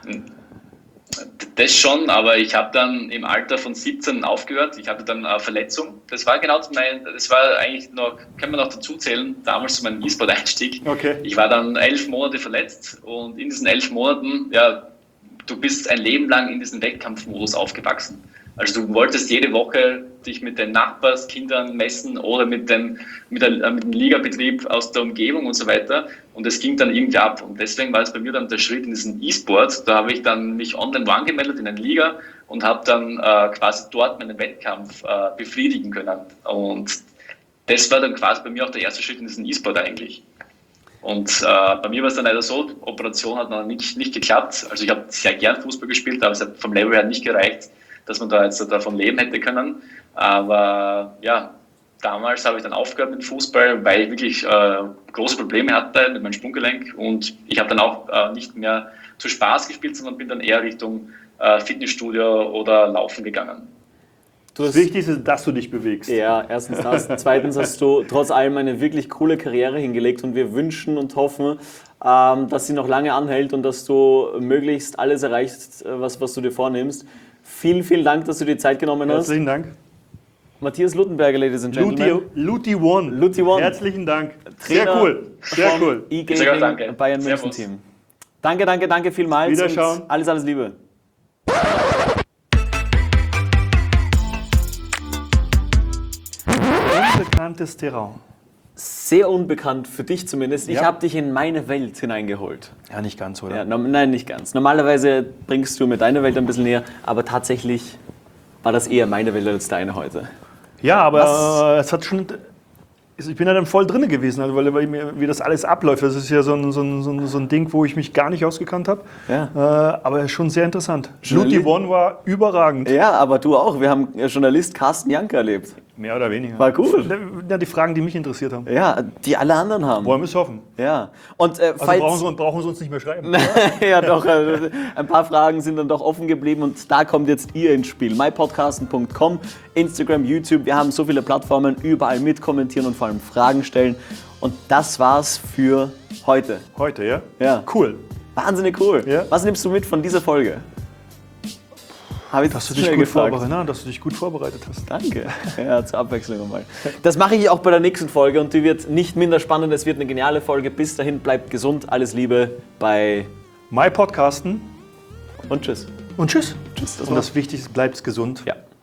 Das schon, aber ich habe dann im Alter von siebzehn aufgehört. Ich hatte dann eine Verletzung. Das war genau mein, das war eigentlich noch, kann man noch dazu zählen, damals zu meinem E-Sport-Einstieg. Okay. Ich war dann elf Monate verletzt und in diesen elf Monaten, ja, du bist ein Leben lang in diesem Wettkampfmodus aufgewachsen. Also du wolltest jede Woche dich mit den Nachbarskindern messen oder mit dem, mit, der, mit dem Ligabetrieb aus der Umgebung und so weiter. Und es ging dann irgendwie ab. Und deswegen war es bei mir dann der Schritt in diesen E-Sport. Da habe ich dann mich online angemeldet in eine Liga und habe dann äh, quasi dort meinen Wettkampf äh, befriedigen können. Und das war dann quasi bei mir auch der erste Schritt in diesen E-Sport eigentlich. Und äh, bei mir war es dann leider so, die Operation hat noch nicht, nicht geklappt. Also ich habe sehr gern Fußball gespielt, aber es hat vom Level her nicht gereicht, dass man da jetzt davon leben hätte können. Aber ja, damals habe ich dann aufgehört mit Fußball, weil ich wirklich äh, große Probleme hatte mit meinem Sprunggelenk. Und ich habe dann auch äh, nicht mehr zu Spaß gespielt, sondern bin dann eher Richtung äh, Fitnessstudio oder Laufen gegangen. Das Wichtigste ist, dass du dich bewegst. Ja, erstens das. Zweitens hast du trotz allem eine wirklich coole Karriere hingelegt und wir wünschen und hoffen, ähm, dass sie noch lange anhält und dass du möglichst alles erreichst, was, was du dir vornimmst. Vielen, vielen Dank, dass du dir Zeit genommen hast. Herzlichen Dank. Matthias Luttenberger, Ladies and Gentlemen. Luti One. Luti One. Herzlichen Dank. Trainer Sehr cool. Sehr vom cool. Sehr danke. E-Gaming Bayern München Servus. Team. Danke, danke, danke vielmals. Wiederschauen. Und alles, alles Liebe. Unbekanntes Terrain. Sehr unbekannt, für dich zumindest. Ich Ja. habe dich in meine Welt hineingeholt. Ja, nicht ganz, oder? Ja, no, nein, nicht ganz. Normalerweise bringst du mir deine Welt ein bisschen näher, aber tatsächlich war das eher meine Welt als deine heute. Ja, aber Was? äh, es hat schon. Ich bin ja dann voll drin gewesen, also weil, weil mir, wie das alles abläuft. Das ist ja so ein, so, ein, so, ein, so ein Ding, wo ich mich gar nicht ausgekannt habe. Ja. Äh, aber schon sehr interessant. Journalist- Luti One war überragend. Ja, aber du auch. Wir haben Journalist Carsten Janker erlebt. Mehr oder weniger. War cool. Ja, die Fragen, die mich interessiert haben. Ja, die alle anderen haben. Wollen wir es hoffen. Ja. Und äh, Also falls brauchen sie, brauchen sie uns nicht mehr schreiben. ja, doch, äh, ein paar Fragen sind dann doch offen geblieben und da kommt jetzt ihr ins Spiel. my podcasten punkt com, Instagram, YouTube, wir haben so viele Plattformen, überall mitkommentieren und vor allem Fragen stellen. Und das war's für heute. Heute, ja? Ja. Cool. Wahnsinnig cool. Ja. Was nimmst du mit von dieser Folge? Habe ich Dass du, schnell dich gut gefragt. vorbereitet, na, dass du dich gut vorbereitet hast. Danke. Ja, zur Abwechslung nochmal. Das mache ich auch bei der nächsten Folge und die wird nicht minder spannend. Es wird eine geniale Folge. Bis dahin, bleibt gesund. Alles Liebe bei My Podcasten und tschüss. und tschüss. Tschüss. Das Und war's. das Wichtigste, bleibt gesund. Ja.